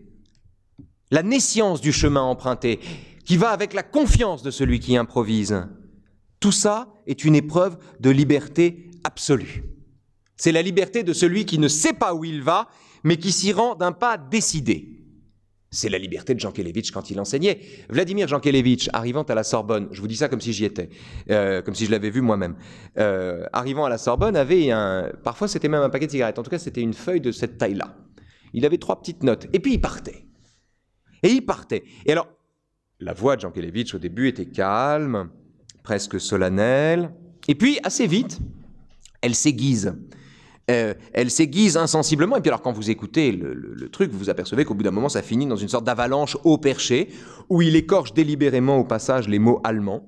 La nescience du chemin emprunté, qui va avec la confiance de celui qui improvise. Tout ça est une épreuve de liberté absolue. C'est la liberté de celui qui ne sait pas où il va, mais qui s'y rend d'un pas décidé. C'est la liberté de Jankélévitch quand il enseignait. Vladimir Jankélévitch, arrivant à la Sorbonne, je vous dis ça comme si j'y étais, euh, comme si je l'avais vu moi-même, euh, arrivant à la Sorbonne, avait un, parfois c'était même un paquet de cigarettes, en tout cas c'était une feuille de cette taille-là. Il avait trois petites notes, et puis il partait. Et il partait. Et alors, la voix de Jankélévitch au début était calme, presque solennelle, et puis assez vite, elle s'aiguise. Euh, elle s'aiguise insensiblement, et puis alors quand vous écoutez le, le, le truc, vous vous apercevez qu'au bout d'un moment, ça finit dans une sorte d'avalanche haut perché, où il écorche délibérément au passage les mots allemands,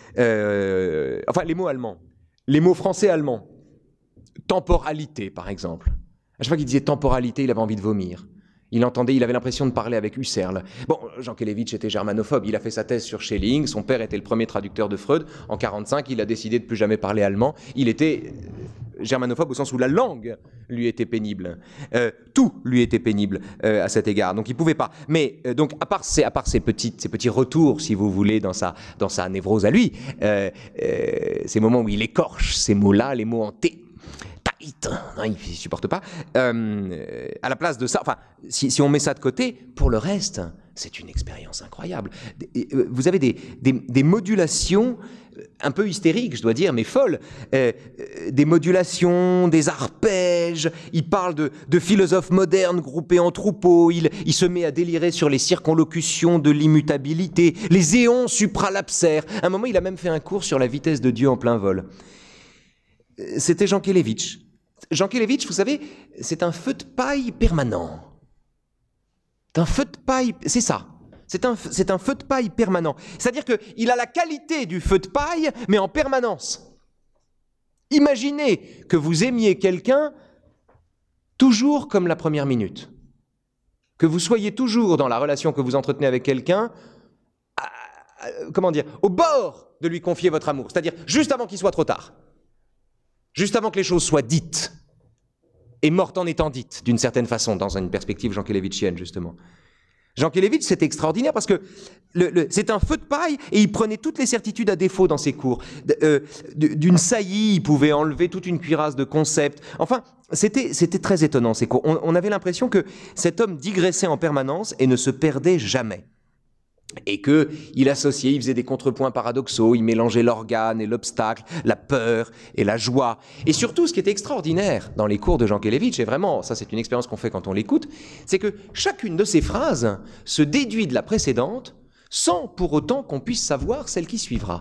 euh, enfin les mots allemands, les mots français-allemands, temporalité par exemple. À chaque fois qu'il disait temporalité, il avait envie de vomir. Il entendait, il avait l'impression de parler avec Husserl. Bon, Jankélévitch était germanophobe, il a fait sa thèse sur Schelling, son père était le premier traducteur de Freud. En quarante-cinq, il a décidé de plus jamais parler allemand. Il était germanophobe au sens où la langue lui était pénible. Euh, tout lui était pénible euh, à cet égard, donc il ne pouvait pas. Mais euh, donc, à part, ces, à part ces, petites, ces petits retours, si vous voulez, dans sa, dans sa névrose à lui, euh, euh, ces moments où il écorche ces mots-là, les mots en T, non, il ne supporte pas. Euh, à la place de ça, enfin, si, si on met ça de côté, pour le reste, c'est une expérience incroyable. Vous avez des, des, des modulations un peu hystériques, je dois dire, mais folles. Euh, des modulations, des arpèges. Il parle de, de philosophes modernes groupés en troupeaux. Il, il se met à délirer sur les circonlocutions de l'immutabilité, les éons supralapsaires. À un moment, il a même fait un cours sur la vitesse de Dieu en plein vol. C'était Jankélévitch. Jankélévitch, vous savez, c'est un feu de paille permanent. C'est un feu de paille, c'est ça. C'est un, c'est un feu de paille permanent. C'est-à-dire qu'il a la qualité du feu de paille, mais en permanence. Imaginez que vous aimiez quelqu'un toujours comme la première minute. Que vous soyez toujours dans la relation que vous entretenez avec quelqu'un, à, à, comment dire, au bord de lui confier votre amour. C'est-à-dire juste avant qu'il soit trop tard. Juste avant que les choses soient dites, et mortes en étant dites, d'une certaine façon, dans une perspective jankélévitchienne, justement. Jankélévitch, c'était extraordinaire parce que le, le, c'est un feu de paille et il prenait toutes les certitudes à défaut dans ses cours. Euh, d'une saillie, il pouvait enlever toute une cuirasse de concepts. Enfin, c'était, c'était très étonnant ces cours. On, on avait l'impression que cet homme digressait en permanence et ne se perdait jamais. Et qu'il associait, il faisait des contrepoints paradoxaux, il mélangeait l'organe et l'obstacle, la peur et la joie. Et surtout, ce qui était extraordinaire dans les cours de Jankélévitch, et vraiment, ça c'est une expérience qu'on fait quand on l'écoute, c'est que chacune de ces phrases se déduit de la précédente sans pour autant qu'on puisse savoir celle qui suivra.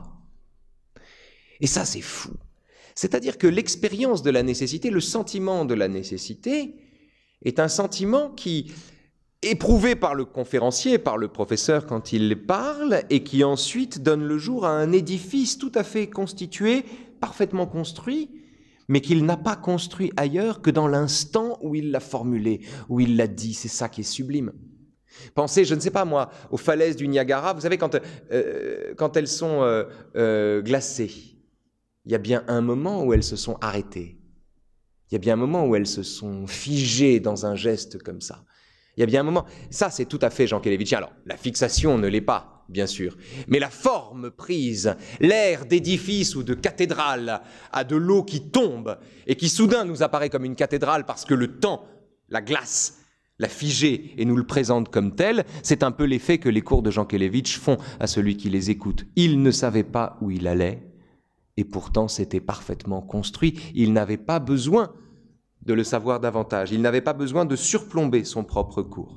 Et ça, c'est fou. C'est-à-dire que l'expérience de la nécessité, le sentiment de la nécessité, est un sentiment qui... éprouvé par le conférencier, par le professeur quand il parle, et qui ensuite donne le jour à un édifice tout à fait constitué, parfaitement construit, mais qu'il n'a pas construit ailleurs que dans l'instant où il l'a formulé, où il l'a dit. C'est ça qui est sublime. Pensez, je ne sais pas moi, aux falaises du Niagara, vous savez, quand, euh, quand elles sont euh, euh, glacées, il y a bien un moment où elles se sont arrêtées. Il y a bien un moment où elles se sont figées dans un geste comme ça. Il y a bien un moment, ça c'est tout à fait jankélévitchien. Alors, la fixation ne l'est pas, bien sûr, mais la forme prise, l'air d'édifice ou de cathédrale a de l'eau qui tombe et qui soudain nous apparaît comme une cathédrale parce que le temps, la glace, la figer et nous le présente comme tel, c'est un peu l'effet que les cours de Jankélévitch font à celui qui les écoute. Il ne savait pas où il allait, et pourtant c'était parfaitement construit. Il n'avait pas besoin de le savoir davantage, il n'avait pas besoin de surplomber son propre cours.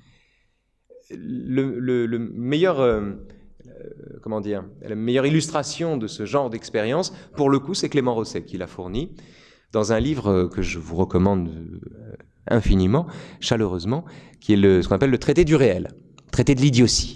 Le, le, le meilleur, euh, euh, comment dire, la meilleure illustration de ce genre d'expérience, pour le coup, c'est Clément Rosset qui l'a fourni dans un livre que je vous recommande euh, infiniment, chaleureusement, qui est le, ce qu'on appelle le traité du réel, traité de l'idiotie.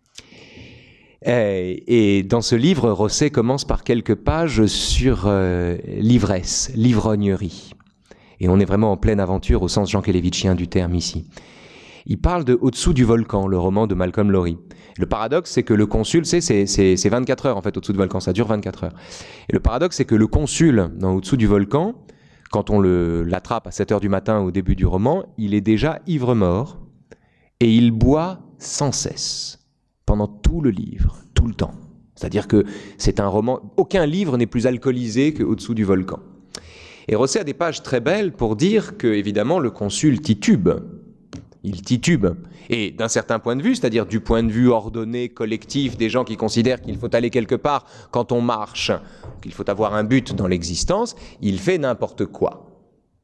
Et, et dans ce livre, Rosset commence par quelques pages sur euh, l'ivresse, l'ivrognerie. Et on est vraiment en pleine aventure au sens jankélévitchien du terme ici. Il parle de Au-dessous du volcan, le roman de Malcolm Lowry. Le paradoxe, c'est que le consul, c'est, c'est, c'est vingt-quatre heures en fait au-dessous du volcan, ça dure vingt-quatre heures. Et le paradoxe, c'est que le consul, dans Au-dessous du volcan, quand on le, l'attrape à sept heures du matin au début du roman, il est déjà ivre-mort et il boit sans cesse, pendant tout le livre, tout le temps. C'est-à-dire que c'est un roman, aucun livre n'est plus alcoolisé qu'Au-dessous du volcan. Et Rosset a des pages très belles pour dire que, évidemment, le consul titube. Il titube. Et d'un certain point de vue, c'est-à-dire du point de vue ordonné, collectif, des gens qui considèrent qu'il faut aller quelque part quand on marche, qu'il faut avoir un but dans l'existence, il fait n'importe quoi.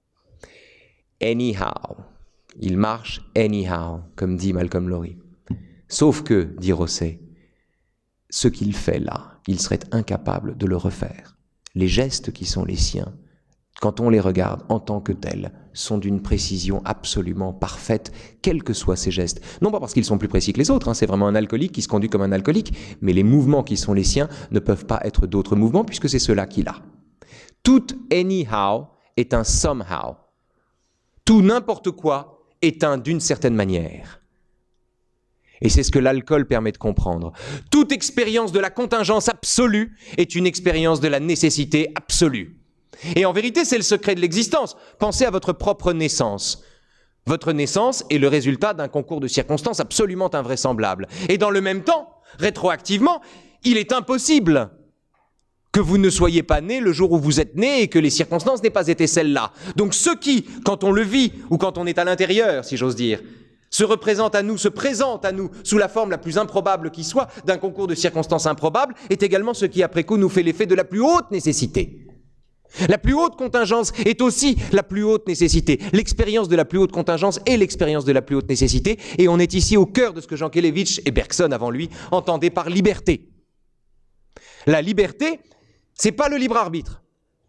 Anyhow. Il marche anyhow, comme dit Malcolm Lowry. Sauf que, dit Rosset, ce qu'il fait là, il serait incapable de le refaire. Les gestes qui sont les siens, quand on les regarde en tant que tels, sont d'une précision absolument parfaite, quels que soient ces gestes. Non pas parce qu'ils sont plus précis que les autres, hein, c'est vraiment un alcoolique qui se conduit comme un alcoolique, mais les mouvements qui sont les siens ne peuvent pas être d'autres mouvements puisque c'est cela qu'il a. Tout anyhow est un somehow. Tout n'importe quoi est un d'une certaine manière. Et c'est ce que l'alcool permet de comprendre. Toute expérience de la contingence absolue est une expérience de la nécessité absolue. Et en vérité, c'est le secret de l'existence. Pensez à votre propre naissance. Votre naissance est le résultat d'un concours de circonstances absolument invraisemblable. Et dans le même temps, rétroactivement, il est impossible que vous ne soyez pas né le jour où vous êtes né et que les circonstances n'aient pas été celles-là. Donc ce qui, quand on le vit ou quand on est à l'intérieur, si j'ose dire, se représente à nous, se présente à nous sous la forme la plus improbable qui soit d'un concours de circonstances improbables, est également ce qui, après coup, nous fait l'effet de la plus haute nécessité. La plus haute contingence est aussi la plus haute nécessité. L'expérience de la plus haute contingence est l'expérience de la plus haute nécessité. Et on est ici au cœur de ce que Jankélévitch et Bergson avant lui entendaient par liberté. La liberté, c'est pas le libre arbitre.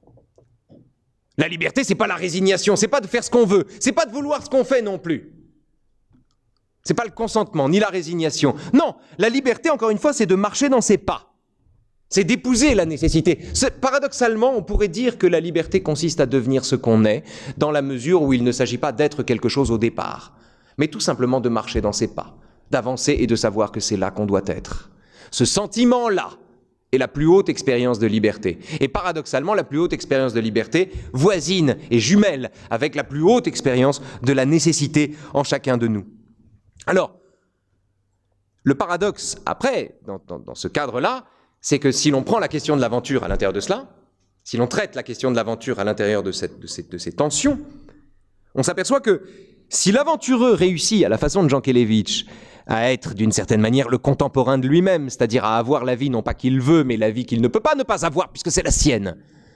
La liberté, c'est pas la résignation, c'est pas de faire ce qu'on veut, c'est pas de vouloir ce qu'on fait non plus. C'est pas le consentement, ni la résignation. Non, la liberté, encore une fois, c'est de marcher dans ses pas. C'est d'épouser la nécessité. C'est, paradoxalement, on pourrait dire que la liberté consiste à devenir ce qu'on est, dans la mesure où il ne s'agit pas d'être quelque chose au départ, mais tout simplement de marcher dans ses pas, d'avancer et de savoir que c'est là qu'on doit être. Ce sentiment-là est la plus haute expérience de liberté. Et paradoxalement, la plus haute expérience de liberté voisine et jumelle avec la plus haute expérience de la nécessité en chacun de nous. Alors, le paradoxe, après, dans, dans, dans ce cadre-là, c'est que si l'on prend la question de l'aventure à l'intérieur de cela, si l'on traite la question de l'aventure à l'intérieur de, cette, de, ces, de ces tensions, on s'aperçoit que si l'aventureux réussit à la façon de Jankélévitch à être d'une certaine manière le contemporain de lui-même, c'est-à-dire à avoir la vie non pas qu'il veut, mais la vie qu'il ne peut pas ne pas avoir puisque c'est la sienne,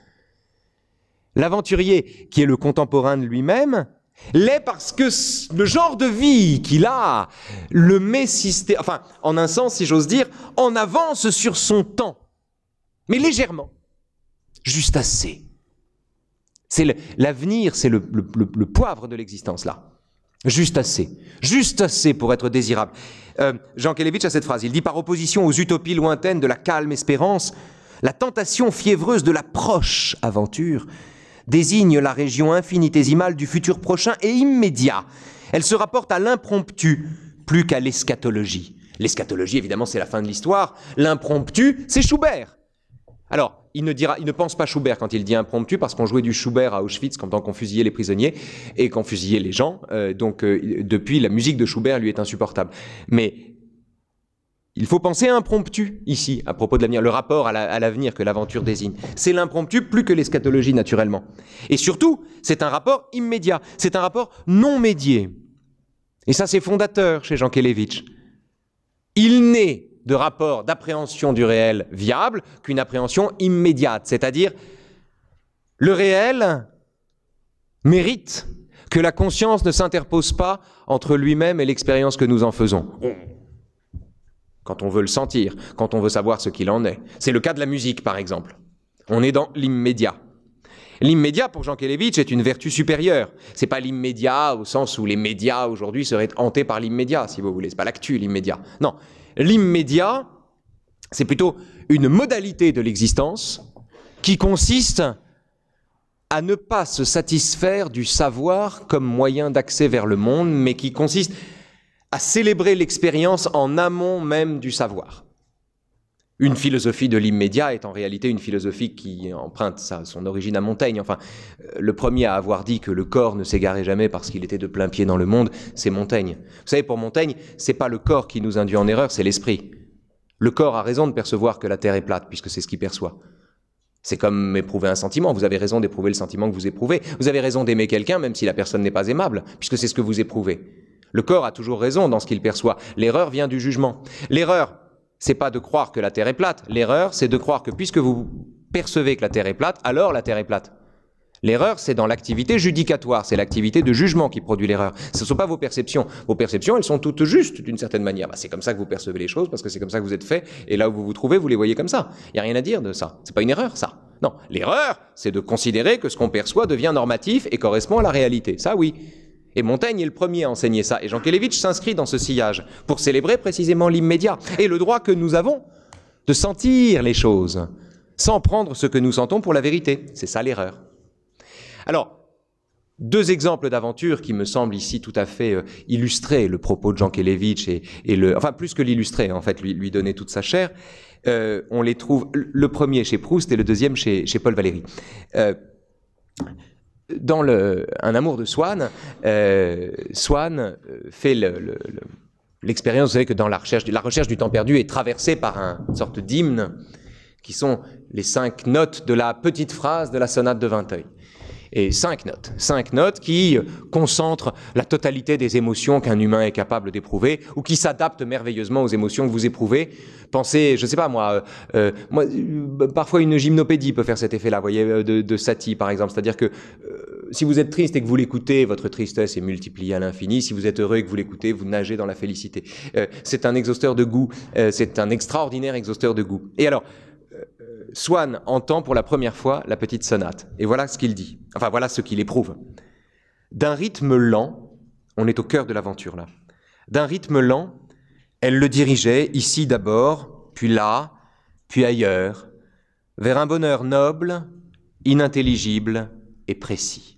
l'aventurier qui est le contemporain de lui-même l'est parce que le genre de vie qu'il a le met systé... enfin, en un sens, si j'ose dire, en avance sur son temps, mais légèrement, juste assez. C'est le, l'avenir, c'est le, le, le, le poivre de l'existence, là. Juste assez. Juste assez pour être désirable. Euh, Jankélévitch a cette phrase, il dit « Par opposition aux utopies lointaines de la calme espérance, la tentation fiévreuse de la proche aventure désigne la région infinitésimale du futur prochain et immédiat. Elle se rapporte à l'impromptu plus qu'à l'eschatologie. » L'eschatologie, évidemment, c'est la fin de l'histoire. L'impromptu, c'est Schubert. Alors, il ne, dira, il ne pense pas Schubert quand il dit impromptu, parce qu'on jouait du Schubert à Auschwitz pendant qu'on fusillait les prisonniers et qu'on fusillait les gens. Euh, donc, euh, depuis, la musique de Schubert lui est insupportable. Mais il faut penser à impromptu ici, à propos de l'avenir, le rapport à, la, à l'avenir que l'aventure désigne. C'est l'impromptu plus que l'eschatologie, naturellement. Et surtout, c'est un rapport immédiat, c'est un rapport non médié. Et ça, c'est fondateur chez Jankélévitch. Il n'est de rapport d'appréhension du réel viable qu'une appréhension immédiate, c'est-à-dire le réel mérite que la conscience ne s'interpose pas entre lui-même et l'expérience que nous en faisons. Quand on veut le sentir, quand on veut savoir ce qu'il en est. C'est le cas de la musique, par exemple. On est dans l'immédiat. L'immédiat, pour Jankélévitch, est une vertu supérieure. C'est pas l'immédiat au sens où les médias aujourd'hui seraient hantés par l'immédiat, si vous voulez. C'est pas l'actu, l'immédiat. Non. L'immédiat, c'est plutôt une modalité de l'existence qui consiste à ne pas se satisfaire du savoir comme moyen d'accès vers le monde, mais qui consiste à célébrer l'expérience en amont même du savoir. Une philosophie de l'immédiat est en réalité une philosophie qui emprunte sa, son origine à Montaigne. Enfin, le premier à avoir dit que le corps ne s'égarait jamais parce qu'il était de plein pied dans le monde, c'est Montaigne. Vous savez, pour Montaigne, c'est pas le corps qui nous induit en erreur, c'est l'esprit. Le corps a raison de percevoir que la Terre est plate, puisque c'est ce qu'il perçoit. C'est comme éprouver un sentiment. Vous avez raison d'éprouver le sentiment que vous éprouvez. Vous avez raison d'aimer quelqu'un, même si la personne n'est pas aimable, puisque c'est ce que vous éprouvez. Le corps a toujours raison dans ce qu'il perçoit. L'erreur vient du jugement. L'erreur, c'est pas de croire que la Terre est plate. L'erreur, c'est de croire que puisque vous percevez que la Terre est plate, alors la Terre est plate. L'erreur, c'est dans l'activité judicatoire, c'est l'activité de jugement qui produit l'erreur. Ce ne sont pas vos perceptions. Vos perceptions, elles sont toutes justes d'une certaine manière. Bah, c'est comme ça que vous percevez les choses, parce que c'est comme ça que vous êtes fait, et là où vous vous trouvez, vous les voyez comme ça. Il n'y a rien à dire de ça. C'est pas une erreur, ça. Non, l'erreur, c'est de considérer que ce qu'on perçoit devient normatif et correspond à la réalité. Ça, oui. Et Montaigne est le premier à enseigner ça. Et Jankélévitch s'inscrit dans ce sillage pour célébrer précisément l'immédiat et le droit que nous avons de sentir les choses sans prendre ce que nous sentons pour la vérité. C'est ça l'erreur. Alors, deux exemples d'aventure qui me semblent ici tout à fait euh, illustrer le propos de Jankélévitch et, et le, enfin plus que l'illustrer, en fait, lui, lui donner toute sa chair. Euh, on les trouve, le premier chez Proust et le deuxième chez, chez Paul Valéry. Euh, Dans le, Un amour de Swann, euh, Swann fait le, le, le, l'expérience, vous savez que dans la recherche, la recherche du temps perdu est traversée par un, une sorte d'hymne qui sont les cinq notes de la petite phrase de la sonate de Vinteuil. Et cinq notes, cinq notes qui concentrent la totalité des émotions qu'un humain est capable d'éprouver ou qui s'adaptent merveilleusement aux émotions que vous éprouvez. Pensez, je sais pas moi, euh, moi euh, parfois une gymnopédie peut faire cet effet-là, vous voyez, de, de Satie par exemple. C'est-à-dire que euh, si vous êtes triste et que vous l'écoutez, votre tristesse est multipliée à l'infini. Si vous êtes heureux et que vous l'écoutez, vous nagez dans la félicité. Euh, c'est un exhausteur de goût, euh, c'est un extraordinaire exhausteur de goût. Et alors, Swann entend pour la première fois la petite sonate. Et voilà ce qu'il dit. Enfin, voilà ce qu'il éprouve. D'un rythme lent, on est au cœur de l'aventure là. D'un rythme lent, elle le dirigeait, ici d'abord, puis là, puis ailleurs, vers un bonheur noble, inintelligible et précis.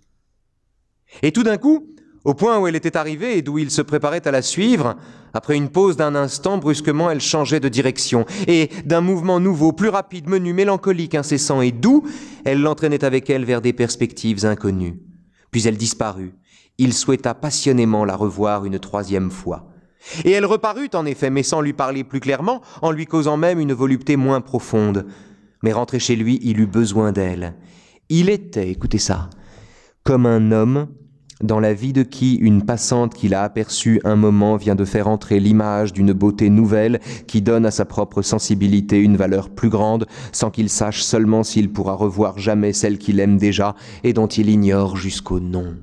Et tout d'un coup, au point où elle était arrivée et d'où il se préparait à la suivre, après une pause d'un instant, brusquement, elle changeait de direction. Et d'un mouvement nouveau, plus rapide, menu, mélancolique, incessant et doux, elle l'entraînait avec elle vers des perspectives inconnues. Puis elle disparut. Il souhaita passionnément la revoir une troisième fois. Et elle reparut, en effet, mais sans lui parler plus clairement, en lui causant même une volupté moins profonde. Mais rentré chez lui, il eut besoin d'elle. Il était, écoutez ça, comme un homme dans la vie de qui une passante qu'il a aperçue un moment vient de faire entrer l'image d'une beauté nouvelle qui donne à sa propre sensibilité une valeur plus grande, sans qu'il sache seulement s'il pourra revoir jamais celle qu'il aime déjà et dont il ignore jusqu'au nom.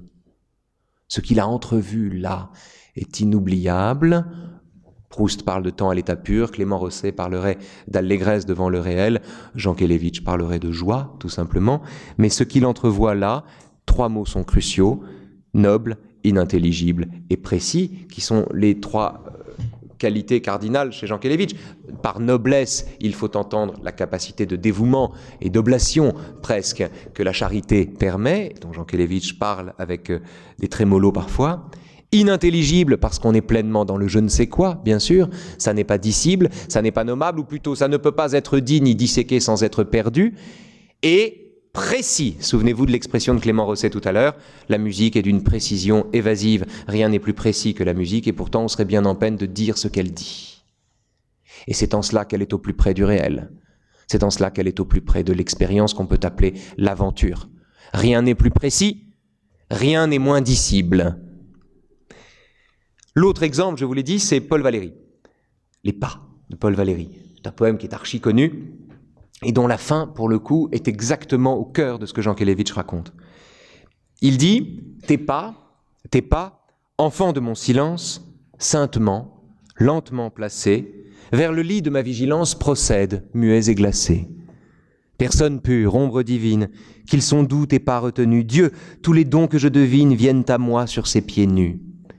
Ce qu'il a entrevu là est inoubliable. Proust parle de temps à l'état pur, Clément Rosset parlerait d'allégresse devant le réel, Jankélévitch parlerait de joie, tout simplement, mais ce qu'il entrevoit là, trois mots sont cruciaux, noble, inintelligible et précis, qui sont les trois qualités cardinales chez Jankélévitch. Par noblesse, il faut entendre la capacité de dévouement et d'oblation presque que la charité permet, dont Jankélévitch parle avec des trémolos parfois. Inintelligible parce qu'on est pleinement dans le je ne sais quoi, bien sûr, ça n'est pas dissible, ça n'est pas nommable, ou plutôt ça ne peut pas être dit ni disséqué sans être perdu. Et précis, souvenez-vous de l'expression de Clément Rosset tout à l'heure, la musique est d'une précision évasive, rien n'est plus précis que la musique, et pourtant on serait bien en peine de dire ce qu'elle dit. Et c'est en cela qu'elle est au plus près du réel, c'est en cela qu'elle est au plus près de l'expérience qu'on peut appeler l'aventure. Rien n'est plus précis, rien n'est moins dissible. L'autre exemple, je vous l'ai dit, c'est Paul Valéry. Les pas de Paul Valéry. C'est un poème qui est archi connu et dont la fin, pour le coup, est exactement au cœur de ce que Jankélévitch raconte. Il dit « Tes pas, tes pas, enfant de mon silence, saintement, lentement placés, vers le lit de ma vigilance procèdent, muets et glacés. Personne pure, ombre divine, qu'ils sont doux tes pas retenus. Dieu, tous les dons que je devine viennent à moi sur ses pieds nus. »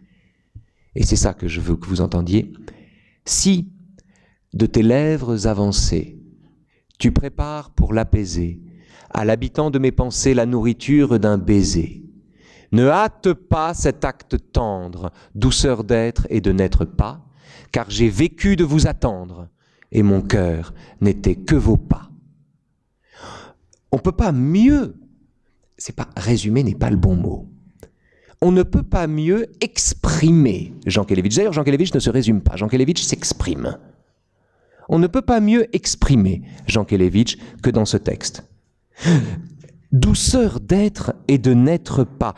Et c'est ça que je veux que vous entendiez. Si, de tes lèvres avancées, tu prépares pour l'apaiser, à l'habitant de mes pensées la nourriture d'un baiser. Ne hâte pas cet acte tendre, douceur d'être et de n'être pas, car j'ai vécu de vous attendre, et mon cœur n'était que vos pas. On ne peut pas mieux, c'est pas résumer n'est pas le bon mot. On ne peut pas mieux exprimer Jankélévitch. D'ailleurs, Jankélévitch ne se résume pas, Jankélévitch s'exprime. On ne peut pas mieux exprimer Jankélévitch que dans ce texte. Douceur d'être et de n'être pas.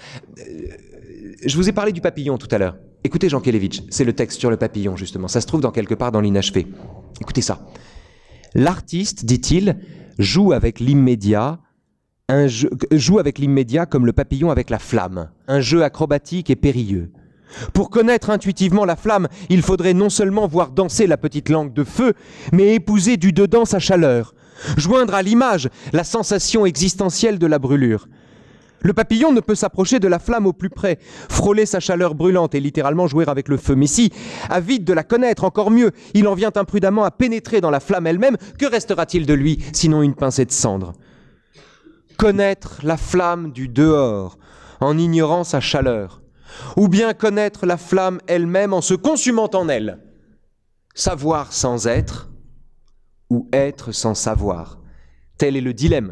Je vous ai parlé du papillon tout à l'heure. Écoutez Jankélévitch, c'est le texte sur le papillon justement. Ça se trouve dans quelque part dans l'inachevé. Écoutez ça. L'artiste, dit-il, joue avec l'immédiat, un jeu, joue avec l'immédiat comme le papillon avec la flamme. Un jeu acrobatique et périlleux. Pour connaître intuitivement la flamme, il faudrait non seulement voir danser la petite langue de feu, mais épouser du dedans sa chaleur, joindre à l'image la sensation existentielle de la brûlure. Le papillon ne peut s'approcher de la flamme au plus près, frôler sa chaleur brûlante et littéralement jouer avec le feu. Mais si, avide de la connaître encore mieux, il en vient imprudemment à pénétrer dans la flamme elle-même, que restera-t-il de lui, sinon une pincée de cendre? Connaître la flamme du dehors, en ignorant sa chaleur, ou bien connaître la flamme elle-même en se consumant en elle. Savoir sans être, ou être sans savoir. Tel est le dilemme.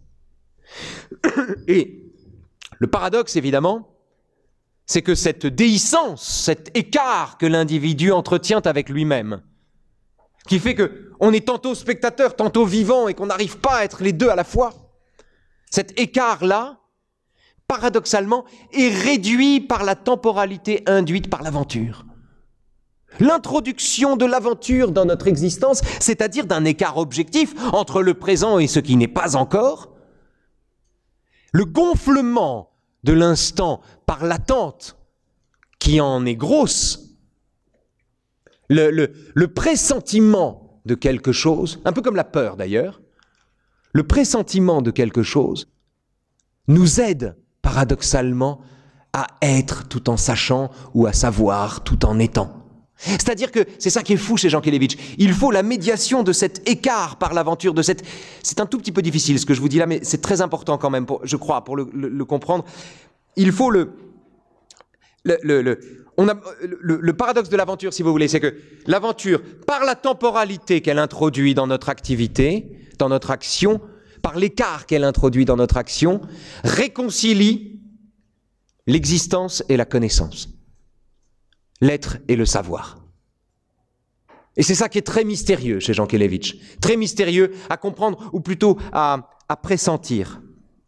Et le paradoxe, évidemment, c'est que cette déhiscence, cet écart que l'individu entretient avec lui-même, qui fait qu'on est tantôt spectateur, tantôt vivant, et qu'on n'arrive pas à être les deux à la fois, cet écart-là, paradoxalement, est réduit par la temporalité induite par l'aventure. L'introduction de l'aventure dans notre existence, c'est-à-dire d'un écart objectif entre le présent et ce qui n'est pas encore, le gonflement de l'instant par l'attente qui en est grosse, le, le, le pressentiment de quelque chose, un peu comme la peur d'ailleurs, le pressentiment de quelque chose nous aide paradoxalement à être tout en sachant ou à savoir tout en étant. C'est-à-dire que c'est ça qui est fou chez Jankélévitch. Il faut la médiation de cet écart par l'aventure, de cette... C'est un tout petit peu difficile ce que je vous dis là, mais c'est très important quand même, pour, je crois, pour le, le, le comprendre. Il faut le... le, le, le on a, le, le paradoxe de l'aventure, si vous voulez, c'est que l'aventure, par la temporalité qu'elle introduit dans notre activité, dans notre action, par l'écart qu'elle introduit dans notre action, réconcilie l'existence et la connaissance, l'être et le savoir. Et c'est ça qui est très mystérieux chez Jankélévitch, très mystérieux à comprendre, ou plutôt à, à pressentir.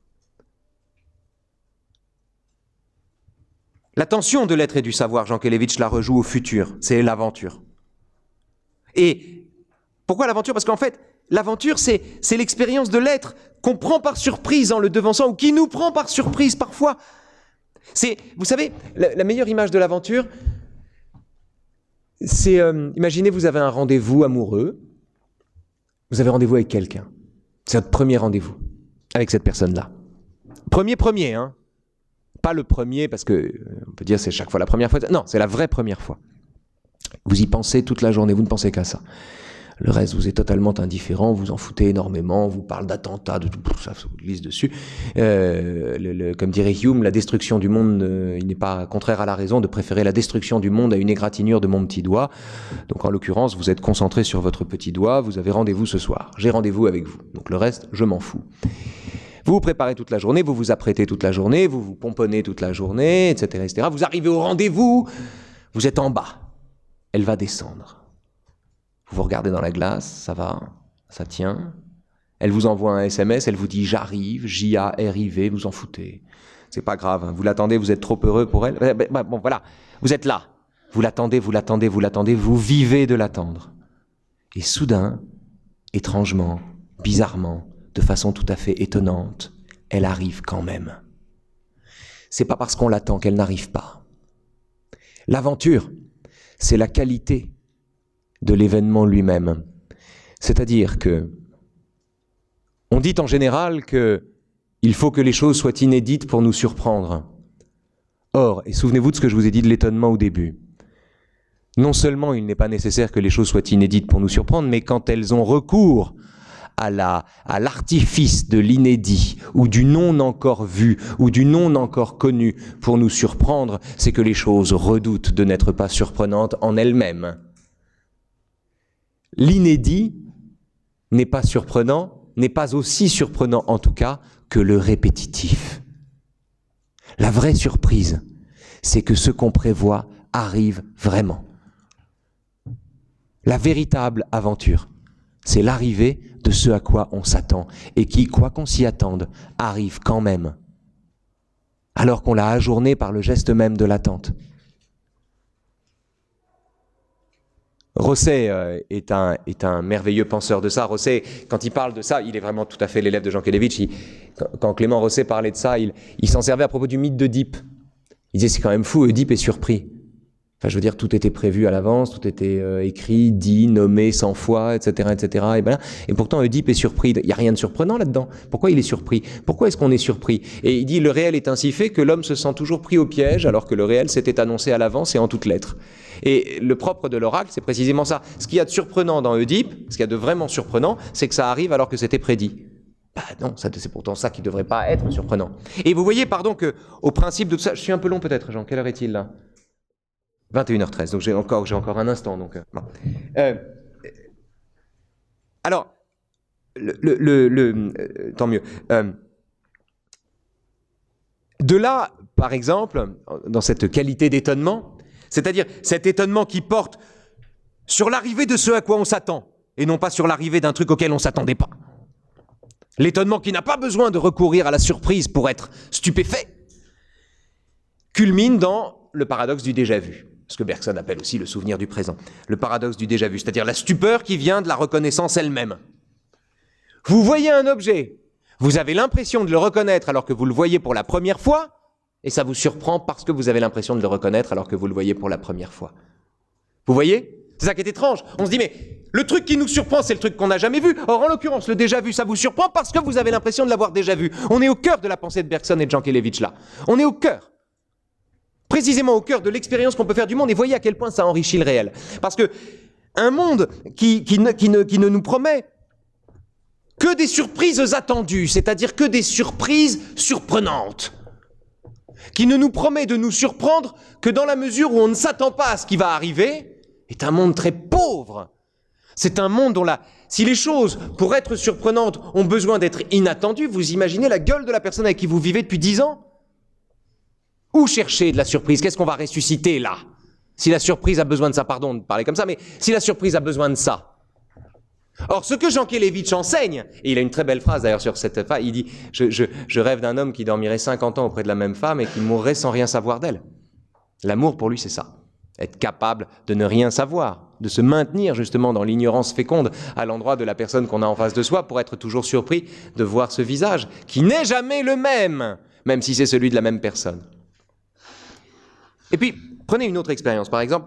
La tension de l'être et du savoir, Jankélévitch la rejoue au futur, c'est l'aventure. Et pourquoi l'aventure? Parce qu'en fait, l'aventure, c'est, c'est l'expérience de l'être qu'on prend par surprise en le devançant, ou qui nous prend par surprise parfois. C'est, vous savez, la, la meilleure image de l'aventure, c'est, euh, imaginez, vous avez un rendez-vous amoureux, vous avez rendez-vous avec quelqu'un, c'est votre premier rendez-vous avec cette personne-là. Premier, premier, hein. Pas le premier, parce que, euh, on peut dire c'est chaque fois la première fois, non, c'est la vraie première fois. Vous y pensez toute la journée, vous ne pensez qu'à ça. Le reste vous est totalement indifférent, vous en foutez énormément, on vous parle d'attentats, de tout ça, ça vous glisse dessus. Euh, le, le, comme dirait Hume, la destruction du monde, euh, il n'est pas contraire à la raison de préférer la destruction du monde à une égratignure de mon petit doigt. Donc en l'occurrence, vous êtes concentré sur votre petit doigt, vous avez rendez-vous ce soir, j'ai rendez-vous avec vous. Donc le reste, je m'en fous. Vous vous préparez toute la journée, vous vous apprêtez toute la journée, vous vous pomponnez toute la journée, et cetera, et cetera. Vous arrivez au rendez-vous, vous êtes en bas, elle va descendre. Vous vous regardez dans la glace, ça va, ça tient. Elle vous envoie un S M S, elle vous dit « j'arrive », J A R I V, vous en foutez. C'est pas grave, hein. Vous l'attendez, vous êtes trop heureux pour elle. Bon, voilà, vous êtes là. Vous l'attendez, vous l'attendez, vous l'attendez, vous vivez de l'attendre. Et soudain, étrangement, bizarrement, de façon tout à fait étonnante, elle arrive quand même. C'est pas parce qu'on l'attend qu'elle n'arrive pas. L'aventure, c'est la qualité de l'événement lui-même. C'est-à-dire que on dit en général que il faut que les choses soient inédites pour nous surprendre. Or, et souvenez-vous de ce que je vous ai dit de l'étonnement au début, non seulement il n'est pas nécessaire que les choses soient inédites pour nous surprendre, mais quand elles ont recours à la, à l'artifice de l'inédit, ou du non encore vu, ou du non encore connu pour nous surprendre, c'est que les choses redoutent de n'être pas surprenantes en elles-mêmes. L'inédit n'est pas surprenant, n'est pas aussi surprenant en tout cas que le répétitif. La vraie surprise, c'est que ce qu'on prévoit arrive vraiment. La véritable aventure, c'est l'arrivée de ce à quoi on s'attend et qui, quoi qu'on s'y attende, arrive quand même, alors qu'on l'a ajourné par le geste même de l'attente. Rosset euh, est, un, est un merveilleux penseur de ça. Rosset, quand il parle de ça, il est vraiment tout à fait l'élève de Jankélévitch. Il, quand, quand Clément Rosset parlait de ça, il, il s'en servait à propos du mythe d'Œdipe. Il disait, c'est quand même fou,Œdipe est surpris. Enfin, je veux dire, tout était prévu à l'avance, tout était euh, écrit, dit, nommé cent fois, et cetera, et cetera. Et, ben là, et pourtant,Œdipe est surpris. Il n'y a rien de surprenant là-dedans. Pourquoi il est surpris? Pourquoi est-ce qu'on est surpris? Et il dit, le réel est ainsi fait que l'homme se sent toujours pris au piège, alors que le réel s'était annoncé à l'avance et en toutes lettres. Et le propre de l'oracle, c'est précisément ça. Ce qu'il y a de surprenant dansŒdipe, ce qu'il y a de vraiment surprenant, c'est que ça arrive alors que c'était prédit. Bah non, ça, c'est pourtant ça qui ne devrait pas être surprenant. Et vous voyez, pardon, que au principe de tout ça, je suis un peu long peut-être, Jean, quelle heure est-il là? vingt et une heures treize, donc j'ai encore, j'ai encore un instant. Donc, euh, bon. euh, alors, le, le, le, le euh, tant mieux. Euh, de là, par exemple, dans cette qualité d'étonnement, c'est-à-dire cet étonnement qui porte sur l'arrivée de ce à quoi on s'attend, et non pas sur l'arrivée d'un truc auquel on ne s'attendait pas. L'étonnement qui n'a pas besoin de recourir à la surprise pour être stupéfait, culmine dans le paradoxe du déjà-vu. Ce que Bergson appelle aussi le souvenir du présent. Le paradoxe du déjà-vu, c'est-à-dire la stupeur qui vient de la reconnaissance elle-même. Vous voyez un objet, vous avez l'impression de le reconnaître alors que vous le voyez pour la première fois, et ça vous surprend parce que vous avez l'impression de le reconnaître alors que vous le voyez pour la première fois. Vous voyez? C'est ça qui est étrange. On se dit, mais le truc qui nous surprend, c'est le truc qu'on n'a jamais vu. Or, en l'occurrence, le déjà vu, ça vous surprend parce que vous avez l'impression de l'avoir déjà vu. On est au cœur de la pensée de Bergson et de Jankélévitch là. On est au cœur. Précisément au cœur de l'expérience qu'on peut faire du monde, et voyez à quel point ça enrichit le réel. Parce que un monde qui, qui, ne, qui, ne, qui ne nous promet que des surprises attendues, c'est-à-dire que des surprises surprenantes, qui ne nous promet de nous surprendre que dans la mesure où on ne s'attend pas à ce qui va arriver, est un monde très pauvre. C'est un monde dont la... Si les choses, pour être surprenantes, ont besoin d'être inattendues, vous imaginez la gueule de la personne avec qui vous vivez depuis dix ans? Où chercher de la surprise? Qu'est-ce qu'on va ressusciter là? Si la surprise a besoin de ça, pardon de parler comme ça, mais si la surprise a besoin de ça. Or, ce que Jankélévitch enseigne, et il a une très belle phrase d'ailleurs sur cette femme, il dit je, je, je rêve d'un homme qui dormirait cinquante ans auprès de la même femme et qui mourrait sans rien savoir d'elle. L'amour pour lui c'est ça, être capable de ne rien savoir, de se maintenir justement dans l'ignorance féconde à l'endroit de la personne qu'on a en face de soi pour être toujours surpris de voir ce visage qui n'est jamais le même, même si c'est celui de la même personne. Et puis, prenez une autre expérience, par exemple.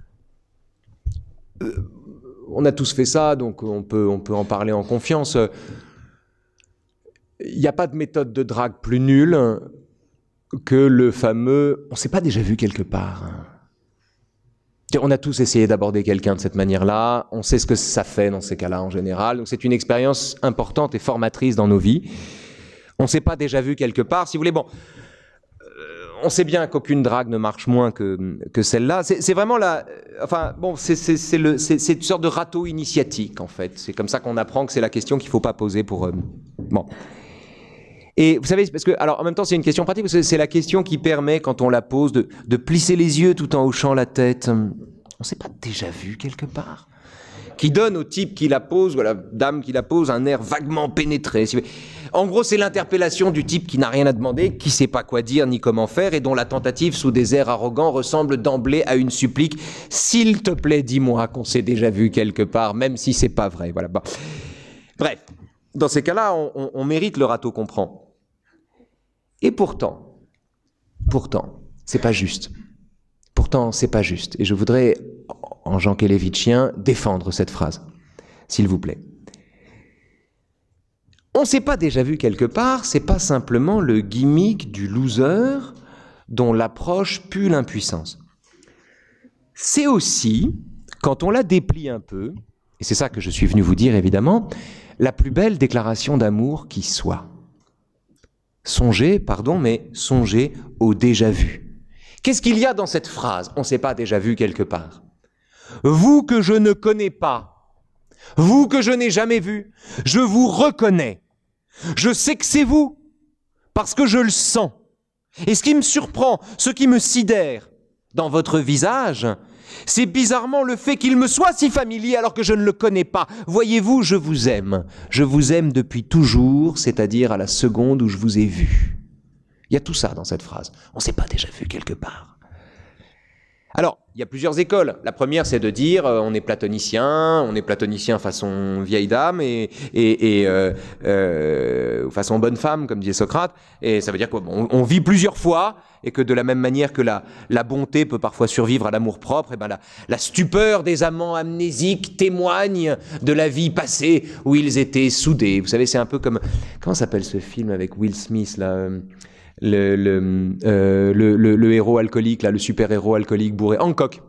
Euh, on a tous fait ça, donc on peut, on peut en parler en confiance. Il n'y a pas de méthode de drague plus nulle que le fameux « on ne s'est pas déjà vu quelque part ». On a tous essayé d'aborder quelqu'un de cette manière-là, on sait ce que ça fait dans ces cas-là en général, donc c'est une expérience importante et formatrice dans nos vies. On ne s'est pas déjà vu quelque part, si vous voulez, bon... On sait bien qu'aucune drague ne marche moins que, que celle-là. C'est vraiment la... Enfin, bon, c'est une sorte de râteau initiatique, en fait. C'est comme ça qu'on apprend que c'est la question qu'il ne faut pas poser pour... Euh, bon. Et vous savez, parce que... Alors, en même temps, c'est une question pratique, parce que c'est la question qui permet, quand on la pose, de, de plisser les yeux tout en hochant la tête. On ne s'est pas déjà vu quelque part? qui donne au type qui la pose, ou à la dame qui la pose, un air vaguement pénétré. En gros, c'est l'interpellation du type qui n'a rien à demander, qui sait pas quoi dire ni comment faire, et dont la tentative, sous des airs arrogants, ressemble d'emblée à une supplique. S'il te plaît, dis-moi qu'on s'est déjà vu quelque part, même si c'est pas vrai. Voilà. Bon. Bref, dans ces cas-là, on, on, on mérite le râteau qu'on prend. Et pourtant, pourtant, c'est pas juste. Pourtant, c'est pas juste. Et je voudrais, en Jean Kélévitchien, défendre cette phrase, s'il vous plaît. On s'est pas déjà vu quelque part, c'est pas simplement le gimmick du loser dont l'approche pue l'impuissance. C'est aussi, quand on la déplie un peu, et c'est ça que je suis venu vous dire évidemment, la plus belle déclaration d'amour qui soit. Songez, pardon, mais songez au déjà vu. Qu'est-ce qu'il y a dans cette phrase? On ne s'est pas déjà vu quelque part. Vous que je ne connais pas, vous que je n'ai jamais vu, je vous reconnais. Je sais que c'est vous, parce que je le sens. Et ce qui me surprend, ce qui me sidère dans votre visage, c'est bizarrement le fait qu'il me soit si familier alors que je ne le connais pas. Voyez-vous, je vous aime. Je vous aime depuis toujours, c'est-à-dire à la seconde où je vous ai vu. Il y a tout ça dans cette phrase. On ne s'est pas déjà vu quelque part. Alors, il y a plusieurs écoles. La première, c'est de dire euh, on est platonicien, on est platonicien façon vieille dame et, et, et euh, euh, façon bonne femme, comme disait Socrate. Et ça veut dire qu'on on vit plusieurs fois et que de la même manière que la, la bonté peut parfois survivre à l'amour-propre, et ben la, la stupeur des amants amnésiques témoigne de la vie passée où ils étaient soudés. Vous savez, c'est un peu comme... Comment s'appelle ce film avec Will Smith, là Le, le, euh, le, le, le héros alcoolique, là, le super-héros alcoolique bourré, Hancock.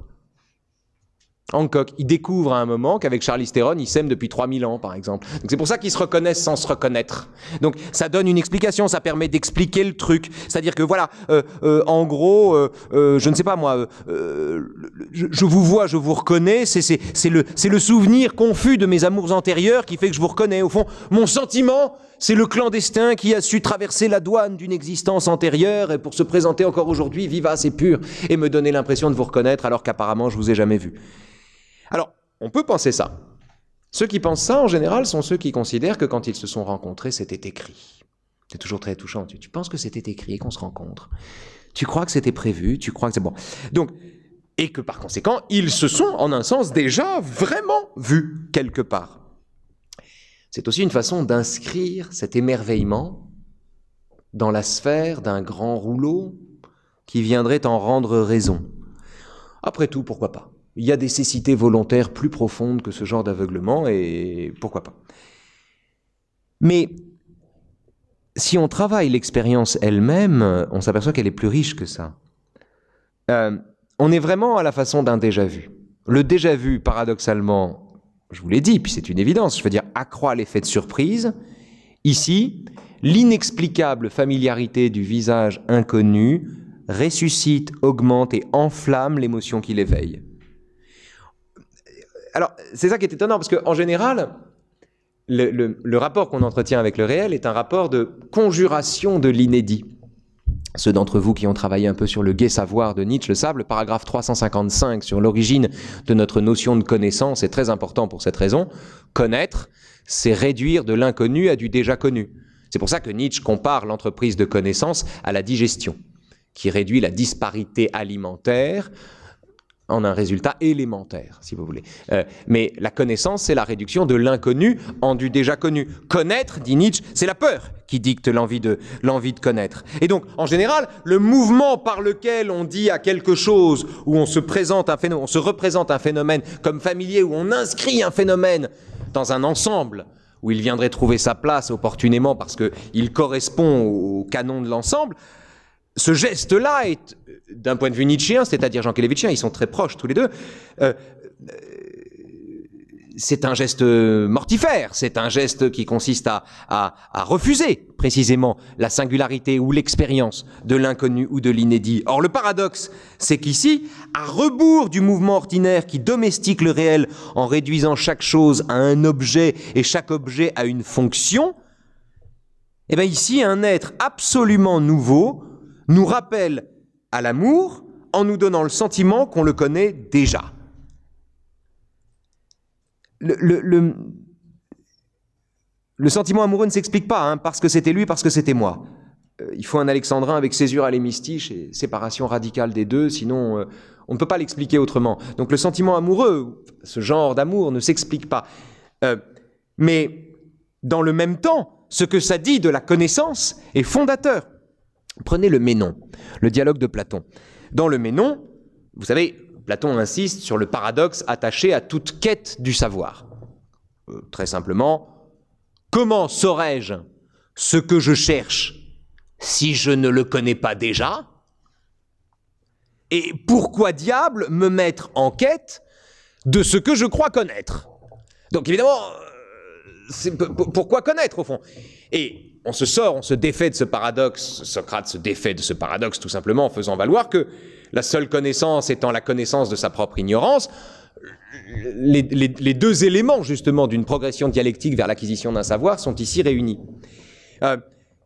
Hancock, il découvre à un moment qu'avec Charlize Theron, ils s'aiment depuis trois mille ans, par exemple. Donc c'est pour ça qu'ils se reconnaissent sans se reconnaître. Donc ça donne une explication, ça permet d'expliquer le truc. C'est-à-dire que voilà, euh, euh, en gros, euh, euh, je ne sais pas moi, euh, je, je vous vois, je vous reconnais, c'est, c'est, c'est, le, c'est le souvenir confus de mes amours antérieurs qui fait que je vous reconnais. Au fond, mon sentiment, c'est le clandestin qui a su traverser la douane d'une existence antérieure et pour se présenter encore aujourd'hui vivace et pure et me donner l'impression de vous reconnaître alors qu'apparemment je vous ai jamais vu. Alors, on peut penser ça. Ceux qui pensent ça, en général, sont ceux qui considèrent que quand ils se sont rencontrés, c'était écrit. C'est toujours très touchant. Tu, tu penses que c'était écrit et qu'on se rencontre. Tu crois que c'était prévu, tu crois que c'est bon. Donc, et que par conséquent, ils se sont, en un sens, déjà vraiment vus quelque part. C'est aussi une façon d'inscrire cet émerveillement dans la sphère d'un grand rouleau qui viendrait en rendre raison. Après tout, pourquoi pas? Il y a des cécités volontaires plus profondes que ce genre d'aveuglement, et pourquoi pas. Mais si on travaille l'expérience elle-même, on s'aperçoit qu'elle est plus riche que ça. Euh, on est vraiment à la façon d'un déjà-vu. Le déjà-vu, paradoxalement, je vous l'ai dit, puis c'est une évidence, je veux dire, accroît l'effet de surprise. Ici, l'inexplicable familiarité du visage inconnu ressuscite, augmente et enflamme l'émotion qui l'éveille. Alors, c'est ça qui est étonnant, parce qu'en général, le, le, le rapport qu'on entretient avec le réel est un rapport de conjuration de l'inédit. Ceux d'entre vous qui ont travaillé un peu sur le gai savoir de Nietzsche le savent, le paragraphe trois cent cinquante-cinq sur l'origine de notre notion de connaissance est très important pour cette raison. Connaître, c'est réduire de l'inconnu à du déjà connu. C'est pour ça que Nietzsche compare l'entreprise de connaissance à la digestion, qui réduit la disparité alimentaire en un résultat élémentaire, si vous voulez. Euh, mais la connaissance, c'est la réduction de l'inconnu en du déjà connu. Connaître, dit Nietzsche, c'est la peur qui dicte l'envie de, l'envie de connaître. Et donc, en général, le mouvement par lequel on dit à quelque chose, où on se présente un phénomène, on se représente un phénomène comme familier, où on inscrit un phénomène dans un ensemble, où il viendrait trouver sa place opportunément parce qu'il correspond au canon de l'ensemble, ce geste-là est, d'un point de vue nietzschéen, c'est-à-dire Jean Kélévitchien, ils sont très proches tous les deux, euh, c'est un geste mortifère, c'est un geste qui consiste à, à, à refuser précisément la singularité ou l'expérience de l'inconnu ou de l'inédit. Or, le paradoxe, c'est qu'ici, à rebours du mouvement ordinaire qui domestique le réel en réduisant chaque chose à un objet et chaque objet à une fonction, eh bien ici, un être absolument nouveau nous rappelle à l'amour en nous donnant le sentiment qu'on le connaît déjà. le, le, le, le sentiment amoureux ne s'explique pas, hein, parce que c'était lui, parce que c'était moi. Euh, il faut un alexandrin avec césure à l'hémistiche et séparation radicale des deux, sinon euh, on ne peut pas l'expliquer autrement. Donc le sentiment amoureux, ce genre d'amour ne s'explique pas. Euh, mais dans le même temps, ce que ça dit de la connaissance est fondateur. Prenez le Ménon, le dialogue de Platon. Dans le Ménon, vous savez, Platon insiste sur le paradoxe attaché à toute quête du savoir. Euh, très simplement, comment saurais-je ce que je cherche si je ne le connais pas déjà? Et pourquoi diable me mettre en quête de ce que je crois connaître? Donc évidemment, c'est, pourquoi connaître au fond? Et on se sort, on se défait de ce paradoxe, Socrate se défait de ce paradoxe tout simplement en faisant valoir que la seule connaissance étant la connaissance de sa propre ignorance, les, les, les deux éléments justement d'une progression dialectique vers l'acquisition d'un savoir sont ici réunis. Euh,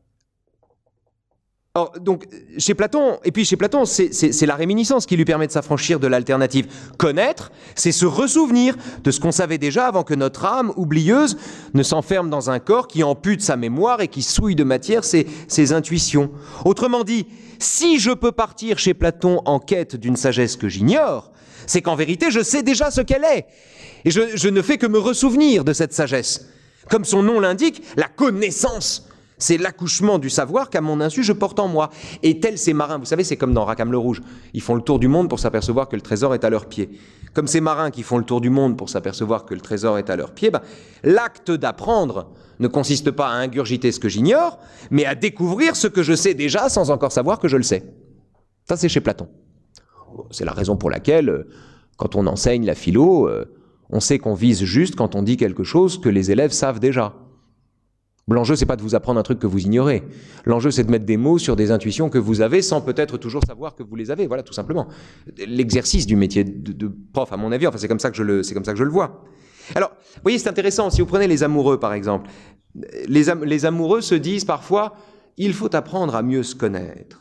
Or, donc, chez Platon, et puis chez Platon, c'est, c'est, c'est la réminiscence qui lui permet de s'affranchir de l'alternative. Connaître, c'est se ressouvenir de ce qu'on savait déjà avant que notre âme, oublieuse, ne s'enferme dans un corps qui ampute sa mémoire et qui souille de matière ses, ses intuitions. Autrement dit, si je peux partir chez Platon en quête d'une sagesse que j'ignore, c'est qu'en vérité, je sais déjà ce qu'elle est. Et je, je ne fais que me ressouvenir de cette sagesse. Comme son nom l'indique, la connaissance. C'est l'accouchement du savoir qu'à mon insu je porte en moi. Et tels ces marins, vous savez, c'est comme dans Rackham le Rouge. Ils font le tour du monde pour s'apercevoir que le trésor est à leurs pieds. Comme ces marins qui font le tour du monde pour s'apercevoir que le trésor est à leurs pieds, ben, l'acte d'apprendre ne consiste pas à ingurgiter ce que j'ignore, mais à découvrir ce que je sais déjà sans encore savoir que je le sais. Ça, c'est chez Platon. C'est la raison pour laquelle, quand on enseigne la philo, on sait qu'on vise juste quand on dit quelque chose que les élèves savent déjà. L'enjeu, c'est pas de vous apprendre un truc que vous ignorez. L'enjeu, c'est de mettre des mots sur des intuitions que vous avez sans peut-être toujours savoir que vous les avez. Voilà, tout simplement. L'exercice du métier de, de prof, à mon avis, enfin, c'est comme ça que je le, c'est comme ça que je le vois. Alors, vous voyez, c'est intéressant. Si vous prenez les amoureux, par exemple, les, am- les amoureux se disent parfois, il faut apprendre à mieux se connaître.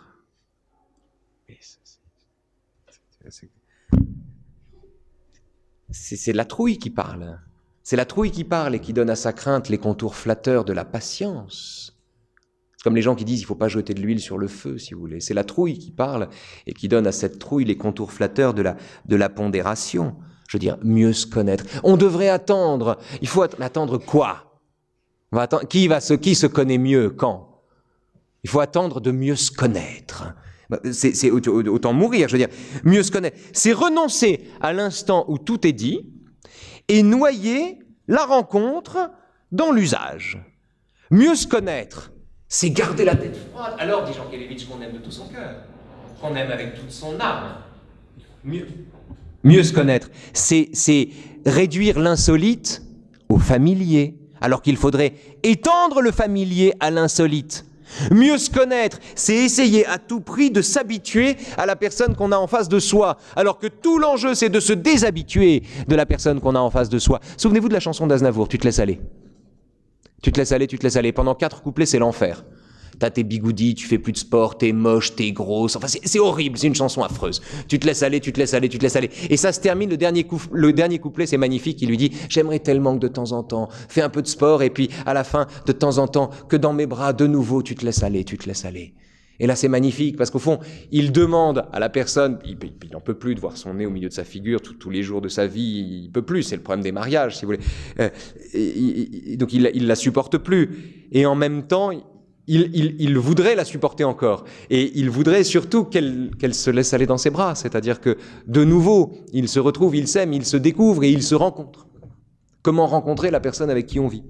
C'est, c'est la trouille qui parle. C'est la trouille qui parle et qui donne à sa crainte les contours flatteurs de la patience. C'est comme les gens qui disent il ne faut pas jeter de l'huile sur le feu, si vous voulez. C'est la trouille qui parle et qui donne à cette trouille les contours flatteurs de la, de la pondération. Je veux dire, mieux se connaître. On devrait attendre. Il faut att- attendre quoi? On va attendre. Qui, va se, qui se connaît mieux? Quand? Il faut attendre de mieux se connaître. C'est, c'est autant mourir, je veux dire. Mieux se connaître. C'est renoncer à l'instant où tout est dit et noyer la rencontre dans l'usage. Mieux se connaître, c'est garder la tête froide. Alors, dit Jankélévitch, qu'on aime de tout son cœur, qu'on aime avec toute son âme. Mieux, Mieux se connaître, c'est, c'est réduire l'insolite au familier, alors qu'il faudrait étendre le familier à l'insolite. Mieux se connaître, c'est essayer à tout prix de s'habituer à la personne qu'on a en face de soi, alors que tout l'enjeu, c'est de se déshabituer de la personne qu'on a en face de soi. Souvenez-vous de la chanson d'Aznavour, Tu te laisses aller. Tu te laisses aller, tu te laisses aller. Pendant quatre couplets, c'est l'enfer. T'as tes bigoudis, tu fais plus de sport, t'es moche, t'es grosse. Enfin, c'est, c'est horrible, c'est une chanson affreuse. Tu te laisses aller, tu te laisses aller, tu te laisses aller. Et ça se termine, le dernier, coup, le dernier couplet, c'est magnifique. Il lui dit, j'aimerais tellement que de temps en temps, fais un peu de sport, et puis à la fin, de temps en temps, que dans mes bras, de nouveau, tu te laisses aller, tu te laisses aller. Et là, c'est magnifique, parce qu'au fond, il demande à la personne, il n'en peut plus de voir son nez au milieu de sa figure tous les jours de sa vie, il peut plus, c'est le problème des mariages, si vous voulez. Euh, et, et, donc, il, il la supporte plus. Et en même temps, Il, il, il voudrait la supporter encore. Et il voudrait surtout qu'elle, qu'elle se laisse aller dans ses bras. C'est-à-dire que, de nouveau, il se retrouve, il s'aime, il se découvre et il se rencontre. Comment rencontrer la personne avec qui on vit?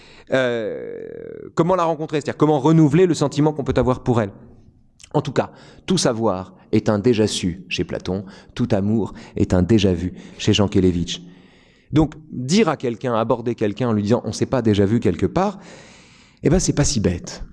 euh, Comment la rencontrer? C'est-à-dire comment renouveler le sentiment qu'on peut avoir pour elle? En tout cas, tout savoir est un déjà-su chez Platon. Tout amour est un déjà-vu chez Jankélévitch. Donc, dire à quelqu'un, aborder quelqu'un en lui disant « on ne s'est pas déjà vu quelque part », eh ben, c'est pas si bête.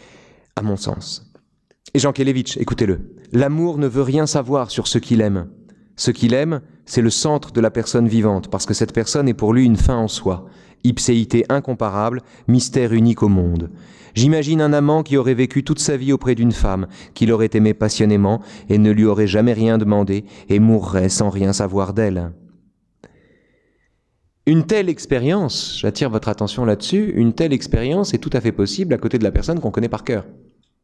À mon sens. Et Jankélévitch, écoutez-le, l'amour ne veut rien savoir sur ce qu'il aime. Ce qu'il aime, c'est le centre de la personne vivante, parce que cette personne est pour lui une fin en soi, ipséité incomparable, mystère unique au monde. J'imagine un amant qui aurait vécu toute sa vie auprès d'une femme, qui l'aurait aimée passionnément et ne lui aurait jamais rien demandé, et mourrait sans rien savoir d'elle. Une telle expérience, j'attire votre attention là-dessus, une telle expérience est tout à fait possible à côté de la personne qu'on connaît par cœur.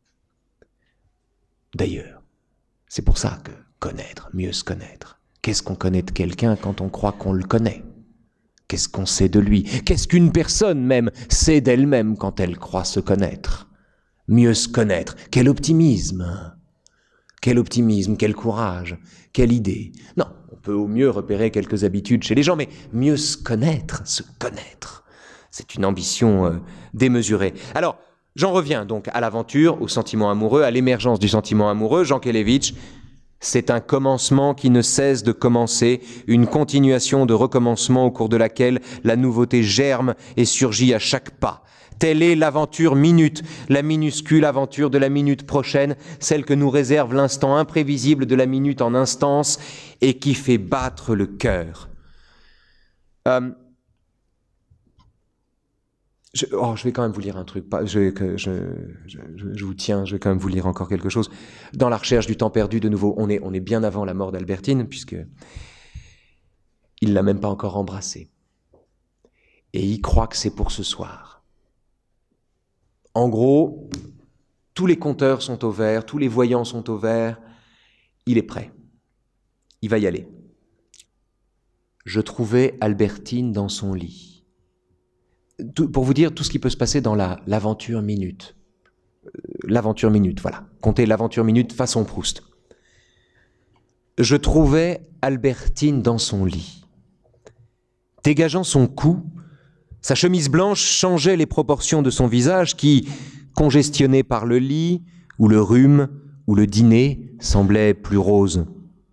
D'ailleurs, c'est pour ça que connaître, mieux se connaître. Qu'est-ce qu'on connaît de quelqu'un quand on croit qu'on le connaît? Qu'est-ce qu'on sait de lui? Qu'est-ce qu'une personne même sait d'elle-même quand elle croit se connaître? Mieux se connaître, quel optimisme! Quel optimisme, quel courage, quelle idée! Non, on peut au mieux repérer quelques habitudes chez les gens, mais mieux se connaître, se connaître, c'est une ambition euh, démesurée. Alors, j'en reviens donc à l'aventure, au sentiment amoureux, à l'émergence du sentiment amoureux. Jean Kelevitch, c'est un commencement qui ne cesse de commencer, une continuation de recommencement au cours de laquelle la nouveauté germe et surgit à chaque pas. Telle est l'aventure minute, la minuscule aventure de la minute prochaine, celle que nous réserve l'instant imprévisible de la minute en instance et qui fait battre le cœur. Euh, je, oh, je vais quand même vous lire un truc. Pas, je, je, je, je, je vous tiens, je vais quand même vous lire encore quelque chose. Dans la recherche du temps perdu, de nouveau, on est, on est bien avant la mort d'Albertine, puisque il l'a même pas encore embrassée. Et il croit que c'est pour ce soir. En gros, tous les compteurs sont au vert, tous les voyants sont au vert. Il est prêt. Il va y aller. Je trouvais Albertine dans son lit. Tout, pour vous dire tout ce qui peut se passer dans la, l'aventure minute. L'aventure minute, voilà. Comptez l'aventure minute façon Proust. Je trouvais Albertine dans son lit. Dégageant son cou, sa chemise blanche changeait les proportions de son visage qui, congestionné par le lit, ou le rhume, ou le dîner, semblait plus rose.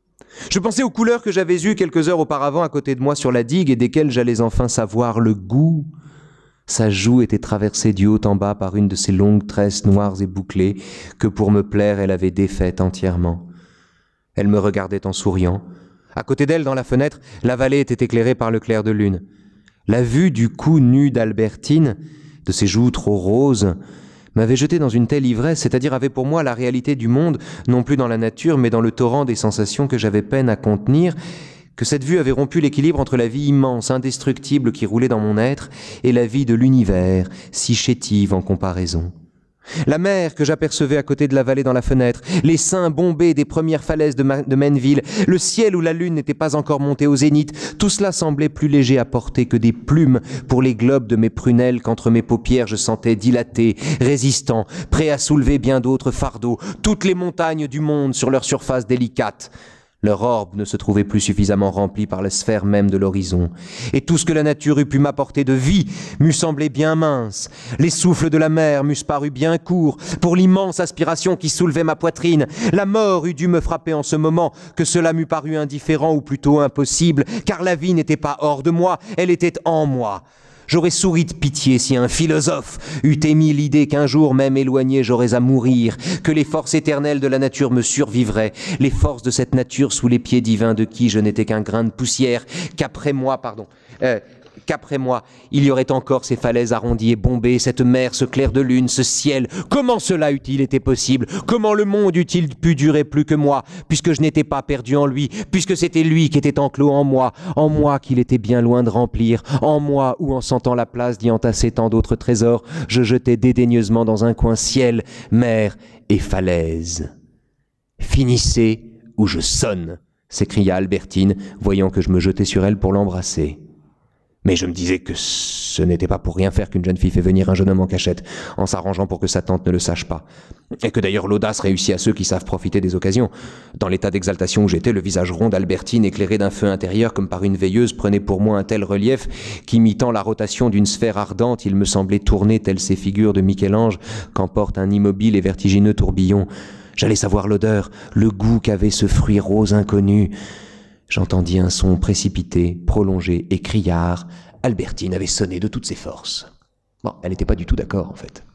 Je pensais aux couleurs que j'avais eues quelques heures auparavant à côté de moi sur la digue et desquelles j'allais enfin savoir le goût. Sa joue était traversée du haut en bas par une de ces longues tresses noires et bouclées que pour me plaire elle avait défaites entièrement. Elle me regardait en souriant. À côté d'elle, dans la fenêtre, la vallée était éclairée par le clair de lune. La vue du cou nu d'Albertine, de ses joues trop roses, m'avait jeté dans une telle ivresse, c'est-à-dire avait pour moi la réalité du monde, non plus dans la nature, mais dans le torrent des sensations que j'avais peine à contenir, que cette vue avait rompu l'équilibre entre la vie immense, indestructible qui roulait dans mon être, et la vie de l'univers, si chétive en comparaison. La mer que j'apercevais à côté de la vallée dans la fenêtre, les seins bombés des premières falaises de, Ma- de Mainville, le ciel où la lune n'était pas encore montée au zénith, tout cela semblait plus léger à porter que des plumes pour les globes de mes prunelles qu'entre mes paupières je sentais dilatés, résistants, prêts à soulever bien d'autres fardeaux, toutes les montagnes du monde sur leur surface délicate. Leur orbe ne se trouvait plus suffisamment remplie par la sphère même de l'horizon. Et tout ce que la nature eût pu m'apporter de vie m'eût semblé bien mince. Les souffles de la mer m'eussent paru bien courts pour l'immense aspiration qui soulevait ma poitrine. La mort eût dû me frapper en ce moment, que cela m'eût paru indifférent ou plutôt impossible, car la vie n'était pas hors de moi, elle était en moi. J'aurais souri de pitié si un philosophe eût émis l'idée qu'un jour même éloigné j'aurais à mourir, que les forces éternelles de la nature me survivraient, les forces de cette nature sous les pieds divins de qui je n'étais qu'un grain de poussière, qu'après moi, pardon, euh, qu'après moi, il y aurait encore ces falaises arrondies et bombées, cette mer, ce clair de lune, ce ciel. Comment cela eût-il été possible? Comment le monde eût-il pu durer plus que moi, puisque je n'étais pas perdu en lui, puisque c'était lui qui était enclos en moi, en moi qu'il était bien loin de remplir, en moi où, en sentant la place d'y entasser tant d'autres trésors, je jetais dédaigneusement dans un coin ciel, mer et falaise. Finissez ou je sonne, s'écria Albertine, voyant que je me jetais sur elle pour l'embrasser. Mais je me disais que ce n'était pas pour rien faire qu'une jeune fille fait venir un jeune homme en cachette, en s'arrangeant pour que sa tante ne le sache pas. Et que d'ailleurs l'audace réussit à ceux qui savent profiter des occasions. Dans l'état d'exaltation où j'étais, le visage rond d'Albertine, éclairé d'un feu intérieur comme par une veilleuse, prenait pour moi un tel relief qu'imitant la rotation d'une sphère ardente, il me semblait tourner telles ces figures de Michel-Ange qu'emporte un immobile et vertigineux tourbillon. J'allais savoir l'odeur, le goût qu'avait ce fruit rose inconnu. J'entendis un son précipité, prolongé et criard. Albertine avait sonné de toutes ses forces. Bon, elle n'était pas du tout d'accord, en fait.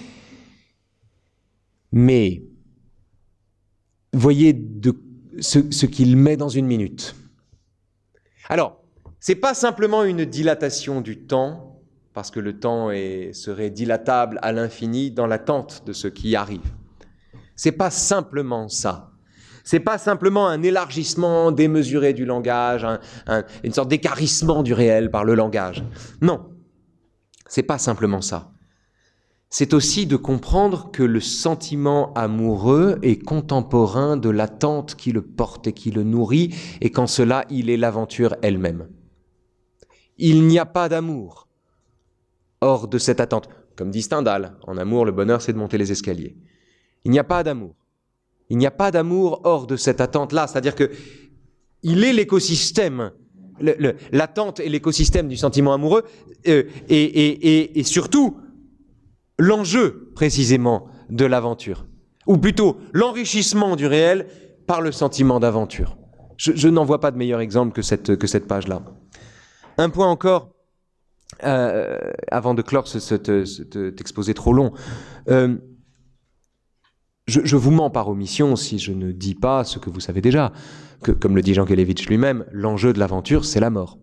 Mais, voyez de ce, ce qu'il met dans une minute. Alors, c'est pas simplement une dilatation du temps, parce que le temps est, serait dilatable à l'infini dans l'attente de ce qui arrive. C'est pas simplement ça. C'est pas simplement un élargissement démesuré du langage, un, un, une sorte d'équarrissement du réel par le langage. Non, c'est pas simplement ça. C'est aussi de comprendre que le sentiment amoureux est contemporain de l'attente qui le porte et qui le nourrit, et qu'en cela, il est l'aventure elle-même. Il n'y a pas d'amour hors de cette attente. Comme dit Stendhal, en amour, le bonheur, c'est de monter les escaliers. Il n'y a pas d'amour. Il n'y a pas d'amour hors de cette attente-là. C'est-à-dire que il est l'écosystème, le, le, l'attente est l'écosystème du sentiment amoureux, euh, et, et, et, et surtout, l'enjeu, précisément, de l'aventure. Ou plutôt, l'enrichissement du réel par le sentiment d'aventure. Je, je n'en vois pas de meilleur exemple que cette, que cette page-là. Un point encore, euh, avant de clore ce, ce, ce, cet exposé trop long. Euh, Je, je vous mens par omission si je ne dis pas ce que vous savez déjà, que, comme le dit Jankélévitch lui-même, l'enjeu de l'aventure, c'est la mort.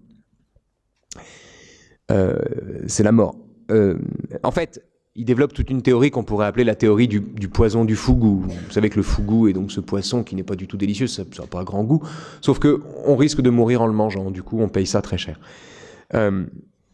Euh, c'est la mort. Euh, en fait, il développe toute une théorie qu'on pourrait appeler la théorie du, du poison du fougou. Vous savez que le fougou est donc ce poisson qui n'est pas du tout délicieux, ça n'a pas grand goût, sauf qu'on risque de mourir en le mangeant, du coup on paye ça très cher. Euh,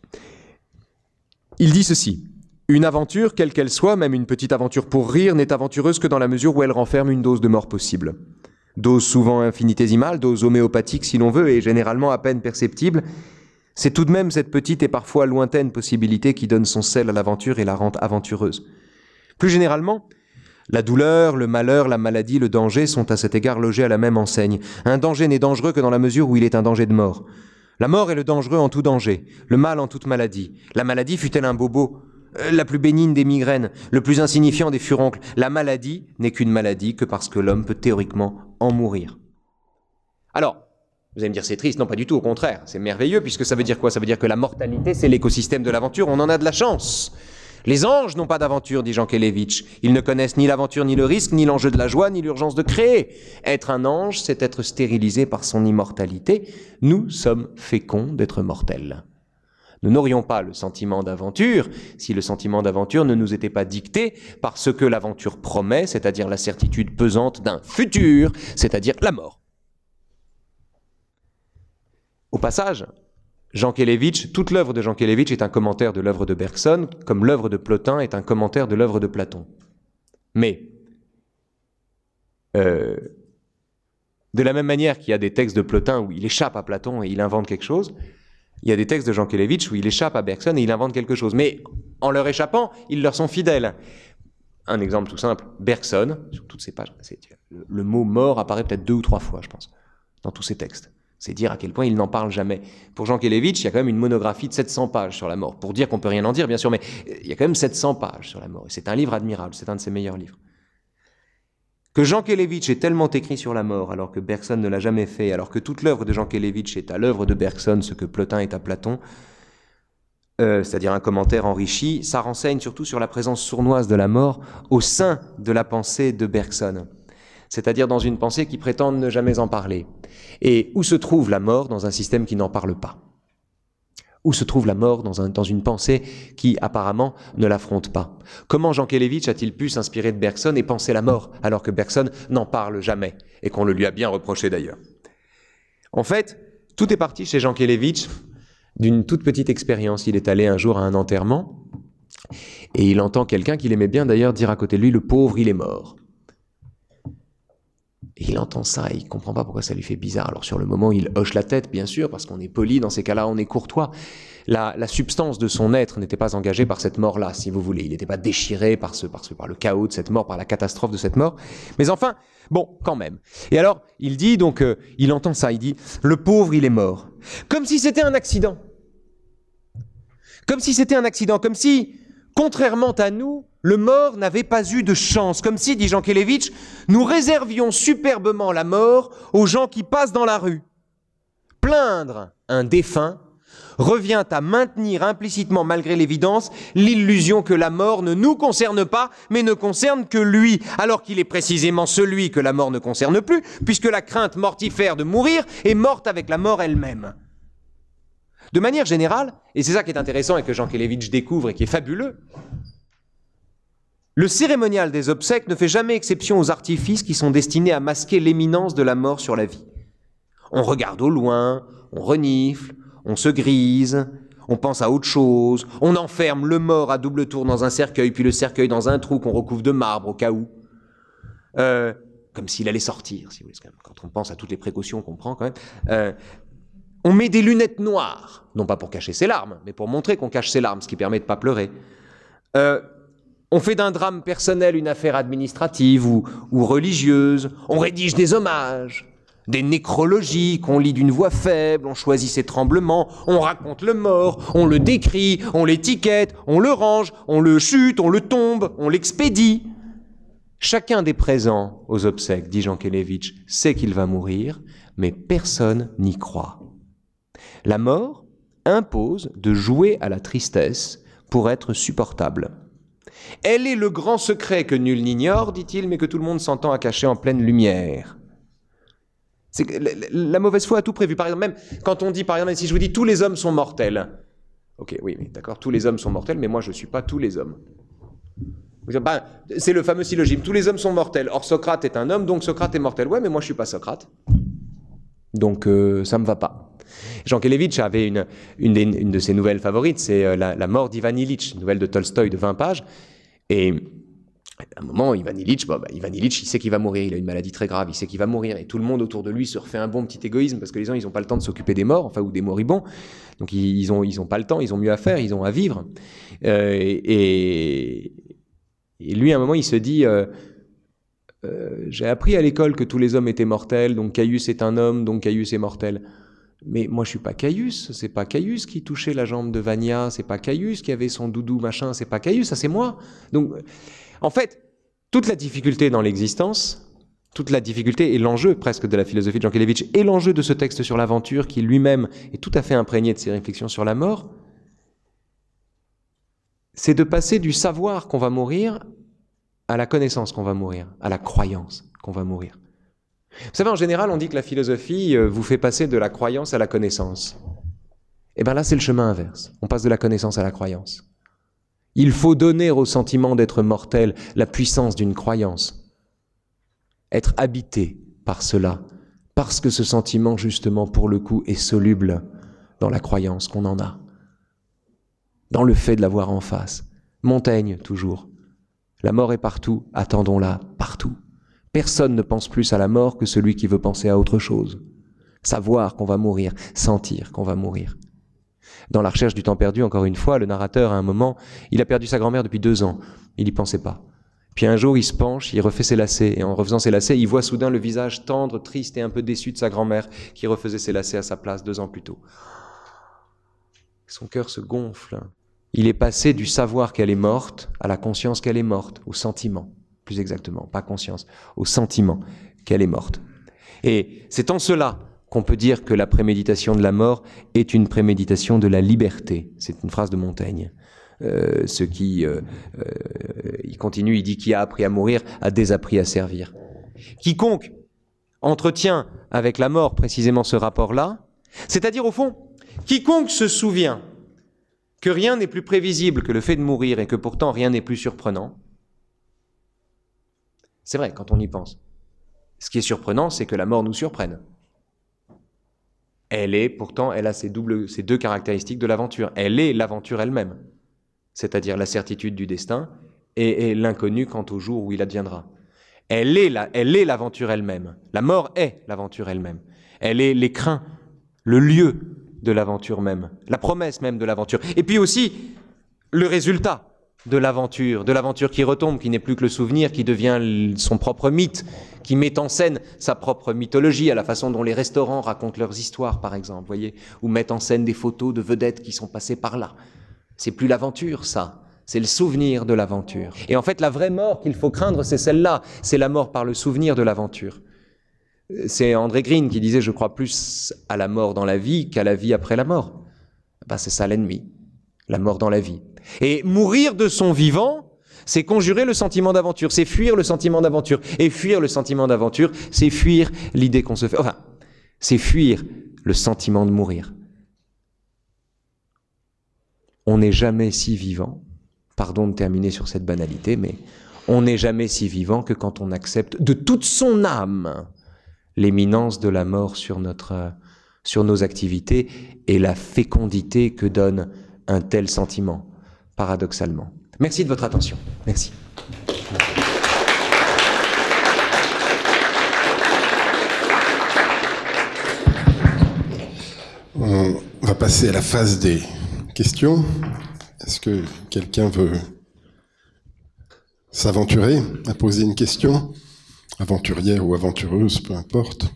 il dit ceci. Une aventure, quelle qu'elle soit, même une petite aventure pour rire, n'est aventureuse que dans la mesure où elle renferme une dose de mort possible. Dose souvent infinitésimale, dose homéopathique si l'on veut, et généralement à peine perceptible. C'est tout de même cette petite et parfois lointaine possibilité qui donne son sel à l'aventure et la rend aventureuse. Plus généralement, la douleur, le malheur, la maladie, le danger sont à cet égard logés à la même enseigne. Un danger n'est dangereux que dans la mesure où il est un danger de mort. La mort est le dangereux en tout danger, le mal en toute maladie. La maladie fut-elle un bobo ? La plus bénigne des migraines, le plus insignifiant des furoncles. La maladie n'est qu'une maladie que parce que l'homme peut théoriquement en mourir. Alors, vous allez me dire c'est triste, non pas du tout, au contraire, c'est merveilleux puisque ça veut dire quoi ? Ça veut dire que la mortalité c'est l'écosystème de l'aventure, on en a de la chance. Les anges n'ont pas d'aventure, dit Jankélévitch. Ils ne connaissent ni l'aventure, ni le risque, ni l'enjeu de la joie, ni l'urgence de créer. Être un ange, c'est être stérilisé par son immortalité. Nous sommes féconds d'être mortels. Nous n'aurions pas le sentiment d'aventure si le sentiment d'aventure ne nous était pas dicté par ce que l'aventure promet, c'est-à-dire la certitude pesante d'un futur, c'est-à-dire la mort. Au passage, Jankélévitch, toute l'œuvre de Jankélévitch est un commentaire de l'œuvre de Bergson, comme l'œuvre de Plotin est un commentaire de l'œuvre de Platon. Mais, euh, de la même manière qu'il y a des textes de Plotin où il échappe à Platon et il invente quelque chose, il y a des textes de Jankélévitch où il échappe à Bergson et il invente quelque chose. Mais en leur échappant, ils leur sont fidèles. Un exemple tout simple, Bergson, sur toutes ces pages, c'est, le mot mort apparaît peut-être deux ou trois fois, je pense, dans tous ces textes. C'est dire à quel point il n'en parle jamais. Pour Jankélévitch, il y a quand même une monographie de sept cents pages sur la mort. Pour dire qu'on peut rien en dire, bien sûr, mais il y a quand même sept cents pages sur la mort. C'est un livre admirable, c'est un de ses meilleurs livres. Que Jankélévitch ait tellement écrit sur la mort, alors que Bergson ne l'a jamais fait, alors que toute l'œuvre de Jankélévitch est à l'œuvre de Bergson, ce que Plotin est à Platon, euh, c'est-à-dire un commentaire enrichi, ça renseigne surtout sur la présence sournoise de la mort au sein de la pensée de Bergson, c'est-à-dire dans une pensée qui prétend ne jamais en parler. Et où se trouve la mort dans un système qui n'en parle pas ? Où se trouve la mort dans, un, dans une pensée qui, apparemment, ne l'affronte pas ? Comment Jankélévitch a-t-il pu s'inspirer de Bergson et penser la mort, alors que Bergson n'en parle jamais, et qu'on le lui a bien reproché d'ailleurs ? En fait, tout est parti chez Jankélévitch d'une toute petite expérience. Il est allé un jour à un enterrement, et il entend quelqu'un qu'il aimait bien d'ailleurs dire à côté de lui « le pauvre, il est mort ». Et il entend ça et il ne comprend pas pourquoi ça lui fait bizarre. Alors sur le moment, il hoche la tête, bien sûr, parce qu'on est poli, dans ces cas-là, on est courtois. La, la substance de son être n'était pas engagée par cette mort-là, si vous voulez. Il n'était pas déchiré par, ce, par, ce, par le chaos de cette mort, par la catastrophe de cette mort. Mais enfin, bon, quand même. Et alors, il dit, donc, euh, il entend ça, il dit « le pauvre, il est mort ». Comme si c'était un accident. Comme si c'était un accident, comme si, contrairement à nous, le mort n'avait pas eu de chance, comme si, dit Jankélévitch, nous réservions superbement la mort aux gens qui passent dans la rue. Plaindre un défunt revient à maintenir implicitement, malgré l'évidence, l'illusion que la mort ne nous concerne pas, mais ne concerne que lui, alors qu'il est précisément celui que la mort ne concerne plus, puisque la crainte mortifère de mourir est morte avec la mort elle-même. De manière générale, et c'est ça qui est intéressant et que Jankélévitch découvre et qui est fabuleux, Le cérémonial des obsèques ne fait jamais exception aux artifices qui sont destinés à masquer l'éminence de la mort sur la vie. On regarde au loin, on renifle, on se grise, on pense à autre chose, on enferme le mort à double tour dans un cercueil, puis le cercueil dans un trou qu'on recouvre de marbre au cas où. Euh, comme s'il allait sortir, si vous voulez, quand on pense à toutes les précautions qu'on prend quand même. Euh, on met des lunettes noires, non pas pour cacher ses larmes, mais pour montrer qu'on cache ses larmes, ce qui permet de ne pas pleurer. Euh, On fait d'un drame personnel une affaire administrative ou, ou religieuse. On rédige des hommages, des nécrologies qu'on lit d'une voix faible, on choisit ses tremblements, on raconte le mort, on le décrit, on l'étiquette, on le range, on le chute, on le tombe, on l'expédie. Chacun des présents aux obsèques, dit Jankélévitch, sait qu'il va mourir, mais personne n'y croit. La mort impose de jouer à la tristesse pour être supportable. Elle est le grand secret que nul n'ignore, dit-il, mais que tout le monde s'entend à cacher en pleine lumière. C'est que la, la mauvaise foi a tout prévu. Par exemple, même quand on dit, par exemple, si je vous dis tous les hommes sont mortels. Ok, oui, mais d'accord, tous les hommes sont mortels, mais moi je ne suis pas tous les hommes. Ben, c'est le fameux syllogisme. Tous les hommes sont mortels. Or Socrate est un homme, donc Socrate est mortel. Ouais, mais moi je ne suis pas Socrate. Donc euh, ça ne me va pas. Jankélévitch avait une, une, des, une de ses nouvelles favorites, c'est euh, la, la mort d'Ivan Ilitch, une nouvelle de Tolstoï de vingt pages. Et à un moment, Ivan Ilitch, bon, bah, Ivan Ilitch, il sait qu'il va mourir, il a une maladie très grave, il sait qu'il va mourir. Et tout le monde autour de lui se refait un bon petit égoïsme, parce que les gens, ils n'ont pas le temps de s'occuper des morts, enfin, ou des moribonds. Donc ils n'ont ils ont pas le temps, ils ont mieux à faire, ils ont à vivre. Euh, et, et lui, à un moment, il se dit... Euh, euh, j'ai appris à l'école que tous les hommes étaient mortels, donc Caius est un homme, donc Caius est mortel. Mais moi, je suis pas Caius, c'est pas Caius qui touchait la jambe de Vania, c'est pas Caius qui avait son doudou machin, c'est pas Caius, ça c'est moi. Donc, en fait, toute la difficulté dans l'existence, toute la difficulté et l'enjeu presque de la philosophie de Jankélévitch et l'enjeu de ce texte sur l'aventure qui lui-même est tout à fait imprégné de ses réflexions sur la mort, c'est de passer du savoir qu'on va mourir à la connaissance qu'on va mourir, à la croyance qu'on va mourir. Vous savez, en général, on dit que la philosophie vous fait passer de la croyance à la connaissance. Et bien là, c'est le chemin inverse. On passe de la connaissance à la croyance. Il faut donner au sentiment d'être mortel la puissance d'une croyance. Être habité par cela, parce que ce sentiment, justement, pour le coup, est soluble dans la croyance qu'on en a, dans le fait de l'avoir en face. Montaigne, toujours. La mort est partout, attendons-la partout. Personne ne pense plus à la mort que celui qui veut penser à autre chose. Savoir qu'on va mourir, sentir qu'on va mourir. Dans La recherche du temps perdu, encore une fois, le narrateur, à un moment, il a perdu sa grand-mère depuis deux ans. Il n'y pensait pas. Puis un jour, il se penche, il refait ses lacets. Et en refaisant ses lacets, il voit soudain le visage tendre, triste et un peu déçu de sa grand-mère qui refaisait ses lacets à sa place deux ans plus tôt. Son cœur se gonfle. Il est passé du savoir qu'elle est morte à la conscience qu'elle est morte, au sentiment. Plus exactement, pas conscience, au sentiment qu'elle est morte. Et c'est en cela qu'on peut dire que la préméditation de la mort est une préméditation de la liberté. C'est une phrase de Montaigne. Euh, ce qui, euh, euh, il continue, il dit qui a appris à mourir a désappris à servir. Quiconque entretient avec la mort précisément ce rapport-là, c'est-à-dire au fond, quiconque se souvient que rien n'est plus prévisible que le fait de mourir et que pourtant rien n'est plus surprenant. C'est vrai, quand on y pense. Ce qui est surprenant, c'est que la mort nous surprenne. Elle est, pourtant, elle a ces, doubles, ces deux caractéristiques de l'aventure. Elle est l'aventure elle-même, c'est-à-dire la certitude du destin et, et l'inconnu quant au jour où il adviendra. Elle est, la, elle est l'aventure elle-même. La mort est l'aventure elle-même. Elle est l'écrin, le lieu de l'aventure même, la promesse même de l'aventure. Et puis aussi, le résultat de l'aventure, de l'aventure qui retombe, qui n'est plus que le souvenir, qui devient son propre mythe, qui met en scène sa propre mythologie, à la façon dont les restaurants racontent leurs histoires, par exemple, voyez, ou mettent en scène des photos de vedettes qui sont passées par là. C'est plus l'aventure, ça. C'est le souvenir de l'aventure. Et en fait, la vraie mort qu'il faut craindre, c'est celle-là. C'est la mort par le souvenir de l'aventure. C'est André Green qui disait « Je crois plus à la mort dans la vie qu'à la vie après la mort. » Ben, c'est ça l'ennemi, la mort dans la vie. Et mourir de son vivant, c'est conjurer le sentiment d'aventure, c'est fuir le sentiment d'aventure. Et fuir le sentiment d'aventure, c'est fuir l'idée qu'on se fait. Enfin, c'est fuir le sentiment de mourir. On n'est jamais si vivant, pardon de terminer sur cette banalité, mais On n'est jamais si vivant que quand on accepte de toute son âme l'éminence de la mort sur notre, sur nos activités et la fécondité que donne un tel sentiment, paradoxalement. Merci de votre attention. Merci. On va passer à la phase des questions. Est-ce que quelqu'un veut s'aventurer à poser une question, aventurière ou aventureuse, peu importe,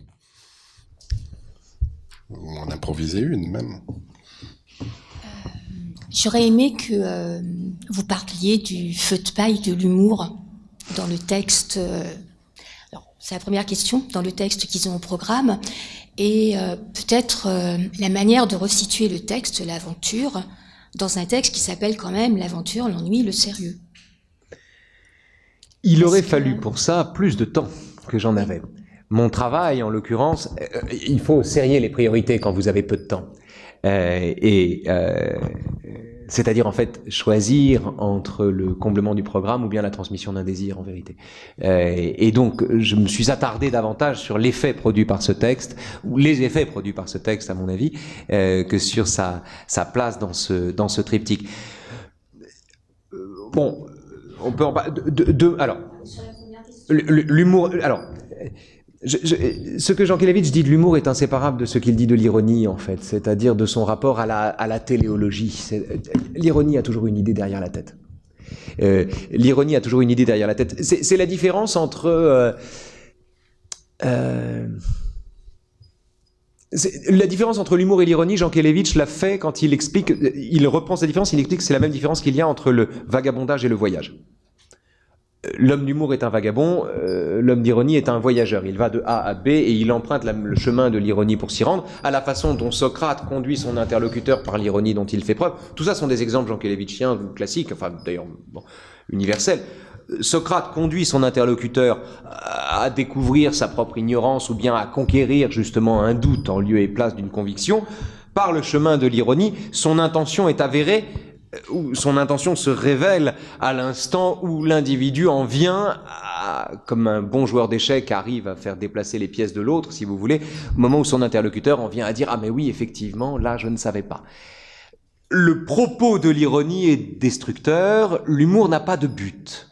ou en improviser une même? euh, J'aurais aimé que euh, vous parliez du feu de paille de l'humour dans le texte. Euh, alors, c'est la première question, dans le texte qu'ils ont au programme, et euh, peut-être euh, la manière de resituer le texte, l'aventure, dans un texte qui s'appelle quand même l'aventure, l'ennui, le sérieux. Il aurait fallu pour ça plus de temps que j'en avais. Mon travail, en l'occurrence, euh, il faut serrer les priorités quand vous avez peu de temps. Euh, et euh, c'est-à-dire en fait choisir entre le comblement du programme ou bien la transmission d'un désir en vérité. Euh, et donc je me suis attardé davantage sur l'effet produit par ce texte, ou les effets produits par ce texte à mon avis, euh, que sur sa, sa place dans ce, dans ce triptyque. Bon, on peut en parler de, de, de alors l'humour. Alors, je, je, ce que Jankélévitch dit de l'humour est inséparable de ce qu'il dit de l'ironie, en fait, c'est-à-dire de son rapport à la, à la téléologie. L'ironie a toujours une idée derrière la tête. Euh, l'ironie a toujours une idée derrière la tête. C'est la différence entre... Euh, euh, la différence entre l'humour et l'ironie, Jankélévitch l'a fait quand il explique, il reprend cette différence, il explique que c'est la même différence qu'il y a entre le vagabondage et le voyage. L'homme d'humour est un vagabond, euh, l'homme d'ironie est un voyageur. Il va de A à B et il emprunte la, le chemin de l'ironie pour s'y rendre, à la façon dont Socrate conduit son interlocuteur par l'ironie dont il fait preuve. Tout ça sont des exemples jankélévitchiens classiques, enfin d'ailleurs bon, universels. Socrate conduit son interlocuteur à découvrir sa propre ignorance ou bien à conquérir justement un doute en lieu et place d'une conviction. Par le chemin de l'ironie, son intention est avérée, où son intention se révèle à l'instant où l'individu en vient, à, comme un bon joueur d'échecs arrive à faire déplacer les pièces de l'autre, si vous voulez, au moment où son interlocuteur en vient à dire « Ah mais oui, effectivement, là je ne savais pas ». Le propos de l'ironie est destructeur, l'humour n'a pas de but.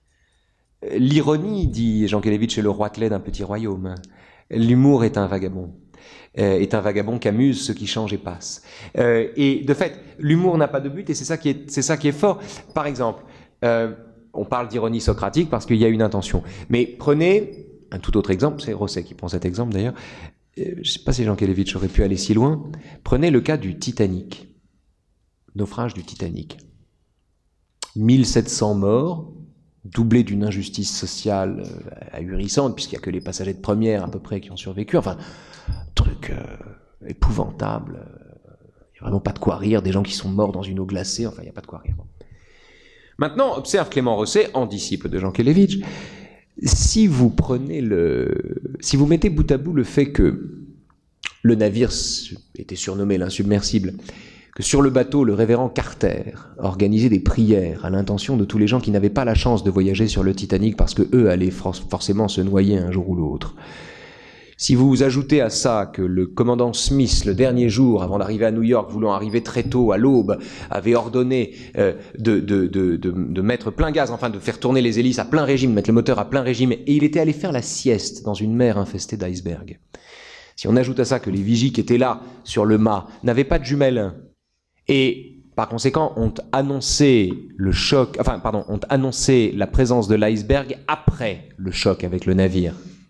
L'ironie, dit Jankélévitch, est le roitelet d'un petit royaume. L'humour est un vagabond. Euh, est un vagabond qui amuse ceux qui changent et passent. Euh, et de fait, l'humour n'a pas de but et c'est ça qui est, c'est ça qui est fort. Par exemple, euh, on parle d'ironie socratique parce qu'il y a une intention. Mais prenez un tout autre exemple, c'est Rosset qui prend cet exemple d'ailleurs. Euh, je ne sais pas si Jankélévitch aurait pu aller si loin. Prenez le cas du Titanic. Naufrage du Titanic. mille sept cents morts, doublé d'une injustice sociale ahurissante, puisqu'il n'y a que les passagers de première à peu près qui ont survécu. Enfin, truc euh, épouvantable. Il n'y a vraiment pas de quoi rire, des gens qui sont morts dans une eau glacée, enfin, il n'y a pas de quoi rire. Maintenant, observe Clément Rosset, en disciple de Jankélévitch, si vous prenez le... si vous mettez bout à bout le fait que le navire était surnommé l'insubmersible, que sur le bateau, le révérend Carter organisait des prières à l'intention de tous les gens qui n'avaient pas la chance de voyager sur le Titanic parce que eux allaient forcément se noyer un jour ou l'autre. Si vous ajoutez à ça que le commandant Smith, le dernier jour, avant d'arriver à New York, voulant arriver très tôt à l'aube, avait ordonné euh, de, de, de, de, de mettre plein gaz, enfin de faire tourner les hélices à plein régime, mettre le moteur à plein régime, et il était allé faire la sieste dans une mer infestée d'icebergs. Si on ajoute à ça que les vigies qui étaient là, sur le mât, n'avaient pas de jumelles, et par conséquent ont annoncé le choc, enfin pardon, ont annoncé la présence de l'iceberg après le choc avec le navire.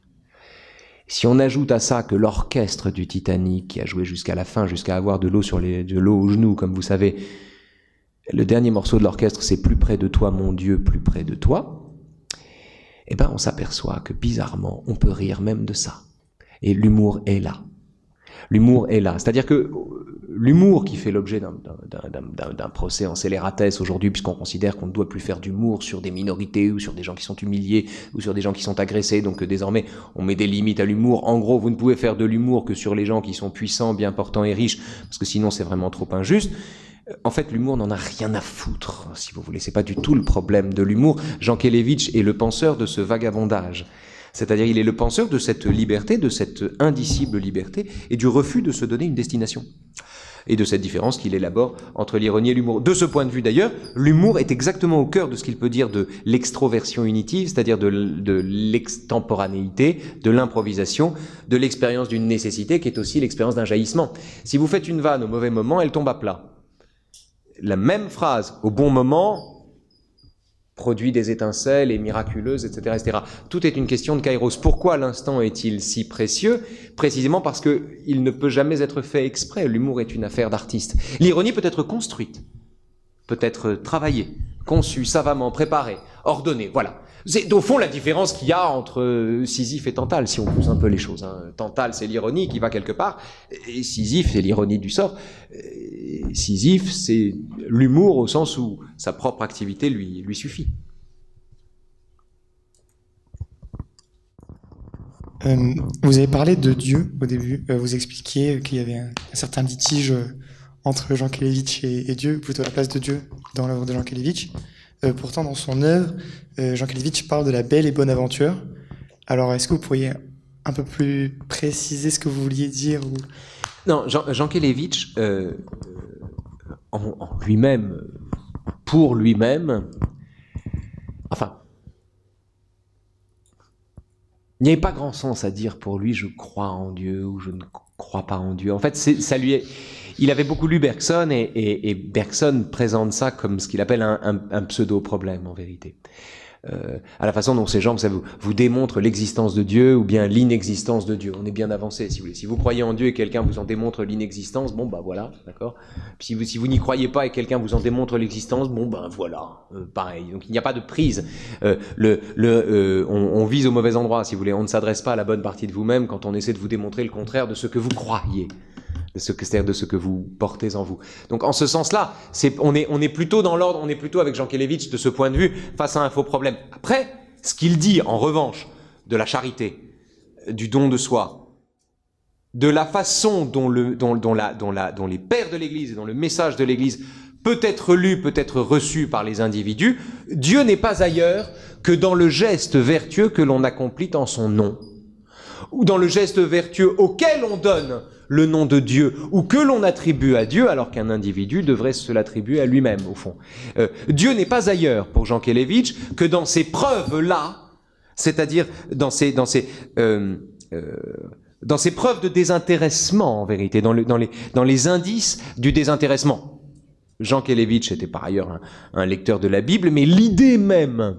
Si on ajoute à ça que l'orchestre du Titanic, qui a joué jusqu'à la fin, jusqu'à avoir de l'eau sur les, de l'eau aux genoux, comme vous savez, le dernier morceau de l'orchestre, c'est plus près de toi, mon Dieu, plus près de toi, eh ben on s'aperçoit que bizarrement, on peut rire même de ça. Et l'humour est là. L'humour est là. C'est-à-dire que l'humour qui fait l'objet d'un procès en scélératesse aujourd'hui, puisqu'on considère qu'on ne doit plus faire d'humour sur des minorités ou sur des gens qui sont humiliés ou sur des gens qui sont agressés, donc désormais on met des limites à l'humour. En gros, vous ne pouvez faire de l'humour que sur les gens qui sont puissants, bien portants et riches, parce que sinon c'est vraiment trop injuste. En fait, l'humour n'en a rien à foutre, si vous voulez. C'est pas du tout le problème de l'humour. Jankélévitch est le penseur de ce vagabondage. C'est-à-dire, il est le penseur de cette liberté, de cette indicible liberté, et du refus de se donner une destination. Et de cette différence qu'il élabore entre l'ironie et l'humour. De ce point de vue, d'ailleurs, l'humour est exactement au cœur de ce qu'il peut dire de l'extroversion unitive, c'est-à-dire de, de l'extemporanéité, de l'improvisation, de l'expérience d'une nécessité, qui est aussi l'expérience d'un jaillissement. Si vous faites une vanne au mauvais moment, elle tombe à plat. La même phrase, au bon moment, produit des étincelles, est miraculeuse, et cetera, et cetera. Tout est une question de kairos. Pourquoi l'instant est-il si précieux? Précisément parce qu'il ne peut jamais être fait exprès. L'humour est une affaire d'artiste. L'ironie peut être construite, peut être travaillée, conçue, savamment, préparée, ordonnée, voilà. C'est au fond la différence qu'il y a entre Sisyphe et Tantale, si on pousse un peu les choses. Hein. Tantale, c'est l'ironie qui va quelque part, et Sisyphe, c'est l'ironie du sort. Et Sisyphe, c'est l'humour au sens où sa propre activité lui, lui suffit. Euh, vous avez parlé de Dieu au début. Euh, vous expliquiez qu'il y avait un, un certain litige entre Jankélévitch et, et Dieu, plutôt la place de Dieu dans l'œuvre de Jankélévitch. Euh, pourtant, dans son œuvre, euh, Jankélévitch parle de la belle et bonne aventure. Alors, est-ce que vous pourriez un peu plus préciser ce que vous vouliez dire ou... Non, Jean, Jankélévitch, euh, en, en lui-même, pour lui-même, enfin, il n'y avait pas grand sens à dire pour lui « je crois en Dieu » ou « je ne crois pas en Dieu ». En fait, c'est, ça lui est... il avait beaucoup lu Bergson et, et, et Bergson présente ça comme ce qu'il appelle un, un, un pseudo-problème en vérité. Euh, à la façon dont ces gens, ça vous, vous démontrent l'existence de Dieu ou bien l'inexistence de Dieu. On est bien avancé, si vous voulez. Si vous croyez en Dieu et quelqu'un vous en démontre l'inexistence, bon bah voilà, d'accord. Si vous, si vous n'y croyez pas et quelqu'un vous en démontre l'existence, bon ben voilà, euh, pareil. Donc il n'y a pas de prise. Euh, le, le, euh, on, on vise au mauvais endroit, si vous voulez. On ne s'adresse pas à la bonne partie de vous-même quand on essaie de vous démontrer le contraire de ce que vous croyez. De ce que, c'est-à-dire de ce que vous portez en vous. Donc en ce sens-là, c'est, on, est, on est plutôt dans l'ordre, on est plutôt avec Jankélévitch de ce point de vue face à un faux problème. Après, ce qu'il dit en revanche de la charité, du don de soi, de la façon dont, le, dont, dont, la, dont, la, dont les pères de l'Église et dont le message de l'Église peut être lu, peut être reçu par les individus, Dieu n'est pas ailleurs que dans le geste vertueux que l'on accomplit en son nom, ou dans le geste vertueux auquel on donne le nom de Dieu, ou que l'on attribue à Dieu, alors qu'un individu devrait se l'attribuer à lui-même, au fond. Euh, Dieu n'est pas ailleurs, pour Jankélévitch, que dans ces preuves-là, c'est-à-dire dans ces, dans ces, euh, euh, dans ces preuves de désintéressement, en vérité, dans, le, dans, les, dans les indices du désintéressement. Jankélévitch était par ailleurs un, un lecteur de la Bible, mais l'idée même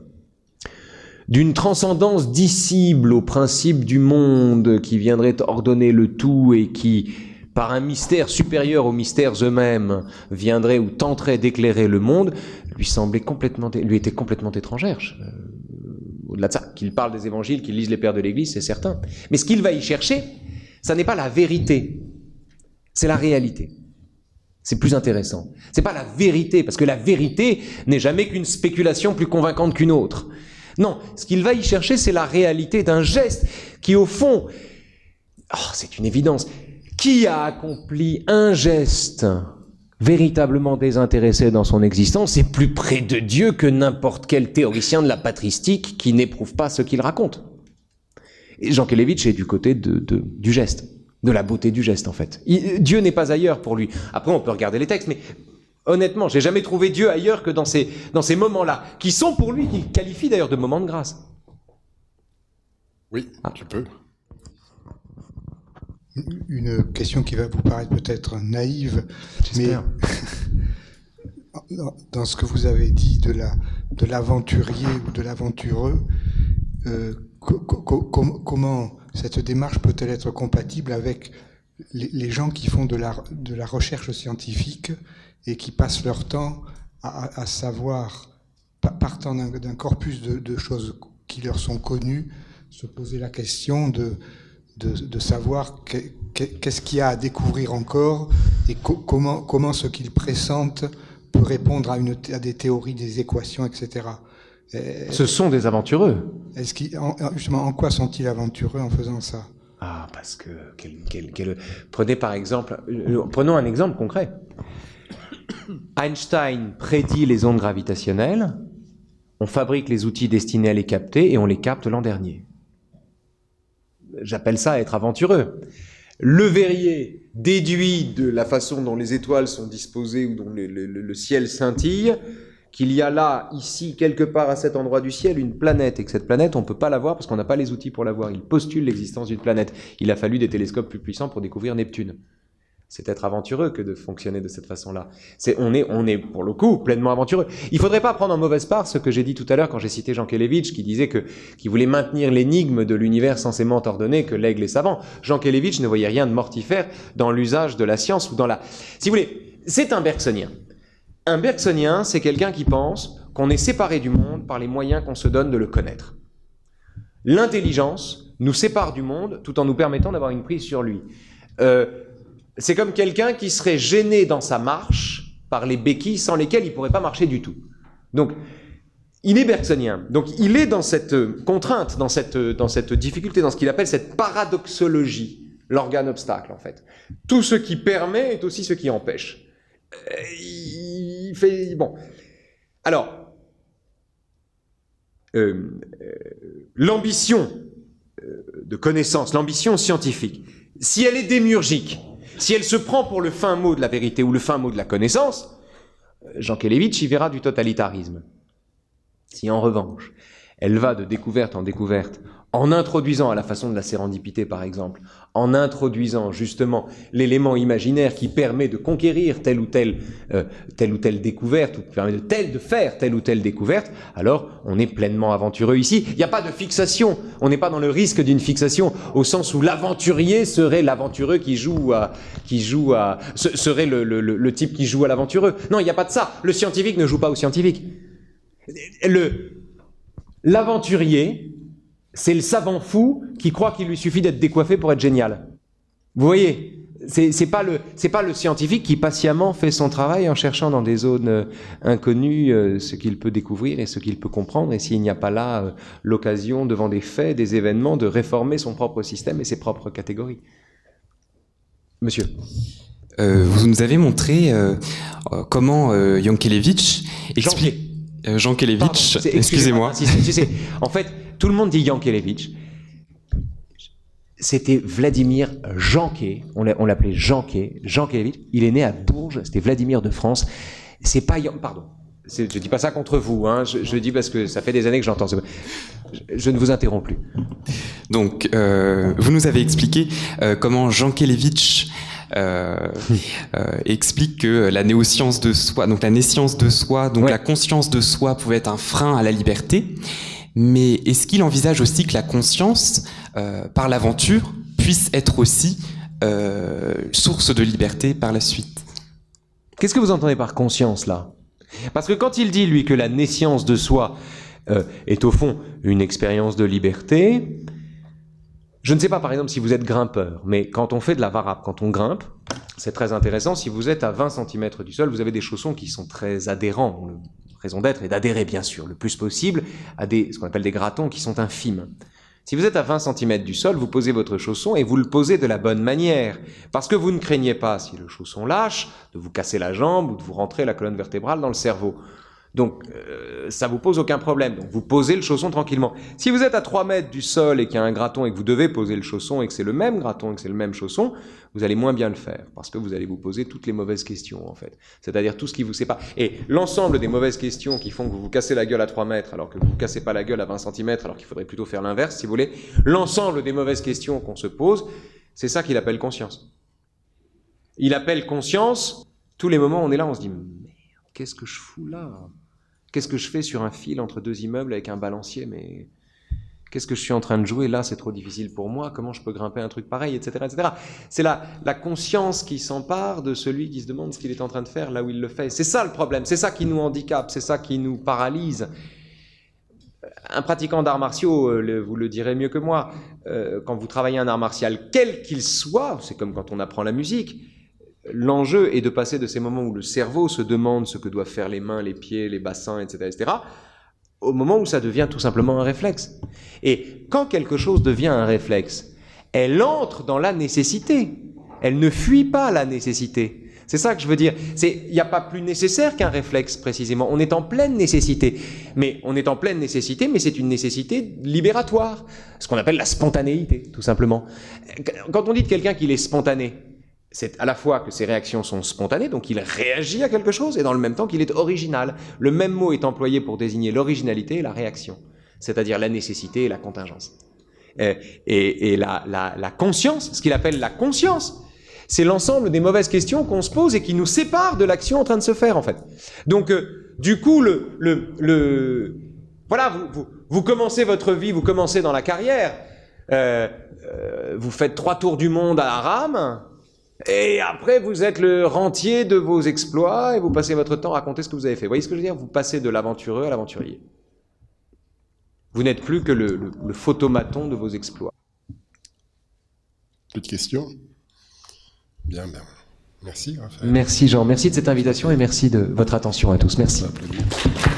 d'une transcendance dissible au principe du monde qui viendrait ordonner le tout et qui, par un mystère supérieur aux mystères eux-mêmes, viendrait ou tenterait d'éclairer le monde, lui semblait complètement, lui était complètement étrangère. Euh, au-delà de ça, qu'il parle des évangiles, qu'il lise les pères de l'Église, c'est certain. Mais ce qu'il va y chercher, ça n'est pas la vérité, c'est la réalité. C'est plus intéressant. C'est pas la vérité, parce que la vérité n'est jamais qu'une spéculation plus convaincante qu'une autre. Non, ce qu'il va y chercher, c'est la réalité d'un geste qui, au fond, oh, c'est une évidence, qui a accompli un geste véritablement désintéressé dans son existence est plus près de Dieu que n'importe quel théoricien de la patristique qui n'éprouve pas ce qu'il raconte. Et Jankélévitch est du côté de, de, du geste, de la beauté du geste, en fait. Il, Dieu n'est pas ailleurs pour lui. Après, on peut regarder les textes, mais... honnêtement, j'ai jamais trouvé Dieu ailleurs que dans ces, dans ces moments-là, qui sont pour lui, qu'il qualifie d'ailleurs de moments de grâce. Oui, ah. Tu peux. Une question qui va vous paraître peut-être naïve, J'espère. mais dans ce que vous avez dit de, la, de l'aventurier ou de l'aventureux, euh, co- co- com- comment cette démarche peut-elle être compatible avec les, les gens qui font de la, de la recherche scientifique et qui passent leur temps à, à savoir, partant d'un, d'un corpus de, de choses qui leur sont connues, se poser la question de, de, de savoir que, que, qu'est-ce qu'il y a à découvrir encore et co- comment, comment ce qu'ils pressentent peut répondre à, une, à des théories, des équations, et cetera. Et, Ce sont des aventureux. Est-ce qu'ils, en, justement, en quoi sont-ils aventureux en faisant ça ? Ah, parce que... Quel, quel, quel... Prenez par exemple... Prenons un exemple concret. Einstein prédit les ondes gravitationnelles, on fabrique les outils destinés à les capter et on les capte l'an dernier. J'appelle ça être aventureux. Le Verrier déduit de la façon dont les étoiles sont disposées ou dont le, le, le ciel scintille qu'il y a là, ici, quelque part à cet endroit du ciel, une planète, et que cette planète, on ne peut pas la voir parce qu'on n'a pas les outils pour la voir. Il postule l'existence d'une planète. Il a fallu des télescopes plus puissants pour découvrir Neptune. C'est être aventureux que de fonctionner de cette façon-là. C'est, on, est, on est, pour le coup, pleinement aventureux. Il ne faudrait pas prendre en mauvaise part ce que j'ai dit tout à l'heure quand j'ai cité Jankélévitch, qui disait que, qu'il voulait maintenir l'énigme de l'univers censément ordonné que lèguent les savants. Jankélévitch ne voyait rien de mortifère dans l'usage de la science ou dans la... Si vous voulez, c'est un bergsonien. Un bergsonien, c'est quelqu'un qui pense qu'on est séparé du monde par les moyens qu'on se donne de le connaître. L'intelligence nous sépare du monde tout en nous permettant d'avoir une prise sur lui. Euh, C'est comme quelqu'un qui serait gêné dans sa marche par les béquilles sans lesquelles il ne pourrait pas marcher du tout. Donc, il est bergsonien. Donc, il est dans cette contrainte, dans cette, dans cette difficulté, dans ce qu'il appelle cette paradoxologie, l'organe obstacle, en fait. Tout ce qui permet est aussi ce qui empêche. Il fait... Bon. Alors, euh, euh, l'ambition de connaissance, l'ambition scientifique, si elle est démiurgique, si elle se prend pour le fin mot de la vérité ou le fin mot de la connaissance, Jankélévitch y verra du totalitarisme. Si en revanche, elle va de découverte en découverte, en introduisant à la façon de la sérendipité par exemple, en introduisant justement l'élément imaginaire qui permet de conquérir telle ou telle, euh, telle ou telle découverte, ou qui permet de, telle, de faire telle ou telle découverte, alors on est pleinement aventureux ici. Il n'y a pas de fixation, on n'est pas dans le risque d'une fixation, au sens où l'aventurier serait l'aventureux qui joue à... Qui joue à serait le, le, le, le type qui joue à l'aventureux. Non, il n'y a pas de ça. Le scientifique ne joue pas au scientifique. Le, l'aventurier... c'est le savant fou qui croit qu'il lui suffit d'être décoiffé pour être génial. Vous voyez, c'est, c'est pas le, c'est pas le scientifique qui patiemment fait son travail en cherchant dans des zones euh, inconnues euh, ce qu'il peut découvrir et ce qu'il peut comprendre, et s'il n'y a pas là euh, l'occasion, devant des faits, des événements, de réformer son propre système et ses propres catégories. Monsieur. Euh, vous nous avez montré euh, comment euh, Jankélévitch explique... Euh, Jankélévitch, excusez-moi. excusez-moi. Tu sais, en fait, tout le monde dit Jankélévitch. C'était Vladimir Janké, on l'appelait Janké, Jankélévitch. Il est né à Bourges, c'était Vladimir de France. C'est pas... Pardon, c'est, je dis pas ça contre vous, hein, je, je dis parce que ça fait des années que j'entends ça. Je, je ne vous interromps plus. Donc, euh, vous nous avez expliqué euh, comment Jankélévitch Euh, euh, explique que la néoscience de soi, donc la naissance de soi, donc ouais. la conscience de soi pouvait être un frein à la liberté. Mais est-ce qu'il envisage aussi que la conscience, euh, par l'aventure, puisse être aussi euh, source de liberté par la suite? Qu'est-ce que vous entendez par conscience là? Parce que quand il dit lui que la naissance de soi euh, est au fond une expérience de liberté. Je ne sais pas, par exemple, si vous êtes grimpeur, mais quand on fait de la varap, quand on grimpe, c'est très intéressant. Si vous êtes à vingt centimètres du sol, vous avez des chaussons qui sont très adhérents. La raison d'être est d'adhérer, bien sûr, le plus possible à des, ce qu'on appelle des gratons qui sont infimes. Si vous êtes à vingt centimètres du sol, vous posez votre chausson et vous le posez de la bonne manière. Parce que vous ne craignez pas, si le chausson lâche, de vous casser la jambe ou de vous rentrer la colonne vertébrale dans le cerveau. Donc, euh, ça vous pose aucun problème. Donc, vous posez le chausson tranquillement. Si vous êtes à trois mètres du sol et qu'il y a un graton et que vous devez poser le chausson et que c'est le même graton et que c'est le même chausson, vous allez moins bien le faire parce que vous allez vous poser toutes les mauvaises questions, en fait. C'est-à-dire tout ce qui vous sépare. Et l'ensemble des mauvaises questions qui font que vous vous cassez la gueule à trois mètres alors que vous ne vous cassez pas la gueule à vingt centimètres alors qu'il faudrait plutôt faire l'inverse, si vous voulez, l'ensemble des mauvaises questions qu'on se pose, c'est ça qu'il appelle conscience. Il appelle conscience, tous les moments où on est là, on se dit « Merde, qu'est-ce que je fous là ? Qu'est-ce que je fais sur un fil entre deux immeubles avec un balancier? Mais qu'est-ce que je suis en train de jouer là? C'est trop difficile pour moi. Comment je peux grimper un truc pareil, et cetera, et cetera. C'est la, la conscience qui s'empare de celui qui se demande ce qu'il est en train de faire là où il le fait. C'est ça le problème. C'est ça qui nous handicape. C'est ça qui nous paralyse. Un pratiquant d'arts martiaux, euh, vous le direz mieux que moi, euh, quand vous travaillez un art martial, quel qu'il soit, c'est comme quand on apprend la musique, l'enjeu est de passer de ces moments où le cerveau se demande ce que doivent faire les mains, les pieds, les bassins, et cetera, et cetera, au moment où ça devient tout simplement un réflexe. Et quand quelque chose devient un réflexe, elle entre dans la nécessité. Elle ne fuit pas la nécessité. C'est ça que je veux dire. Il n'y a pas plus nécessaire qu'un réflexe, précisément. On est en pleine nécessité. Mais on est en pleine nécessité, mais c'est une nécessité libératoire. Ce qu'on appelle la spontanéité, tout simplement. Quand on dit de quelqu'un qu'il est spontané, c'est à la fois que ses réactions sont spontanées, donc il réagit à quelque chose, et dans le même temps qu'il est original. Le même mot est employé pour désigner l'originalité et la réaction, c'est-à-dire la nécessité et la contingence. Et, et, et la, la, la conscience, ce qu'il appelle la conscience, c'est l'ensemble des mauvaises questions qu'on se pose et qui nous séparent de l'action en train de se faire, en fait. Donc, euh, du coup, le, le, le, voilà, vous, vous, vous commencez votre vie, vous commencez dans la carrière, euh, euh, vous faites trois tours du monde à la rame, et après, vous êtes le rentier de vos exploits et vous passez votre temps à raconter ce que vous avez fait. Vous voyez ce que je veux dire? Vous passez de l'aventureux à l'aventurier. Vous n'êtes plus que le, le, le photomaton de vos exploits. D'autres questions? Bien, bien. Merci, Raphaël. Merci, Jean. Merci de cette invitation et merci de votre attention à tous. Merci.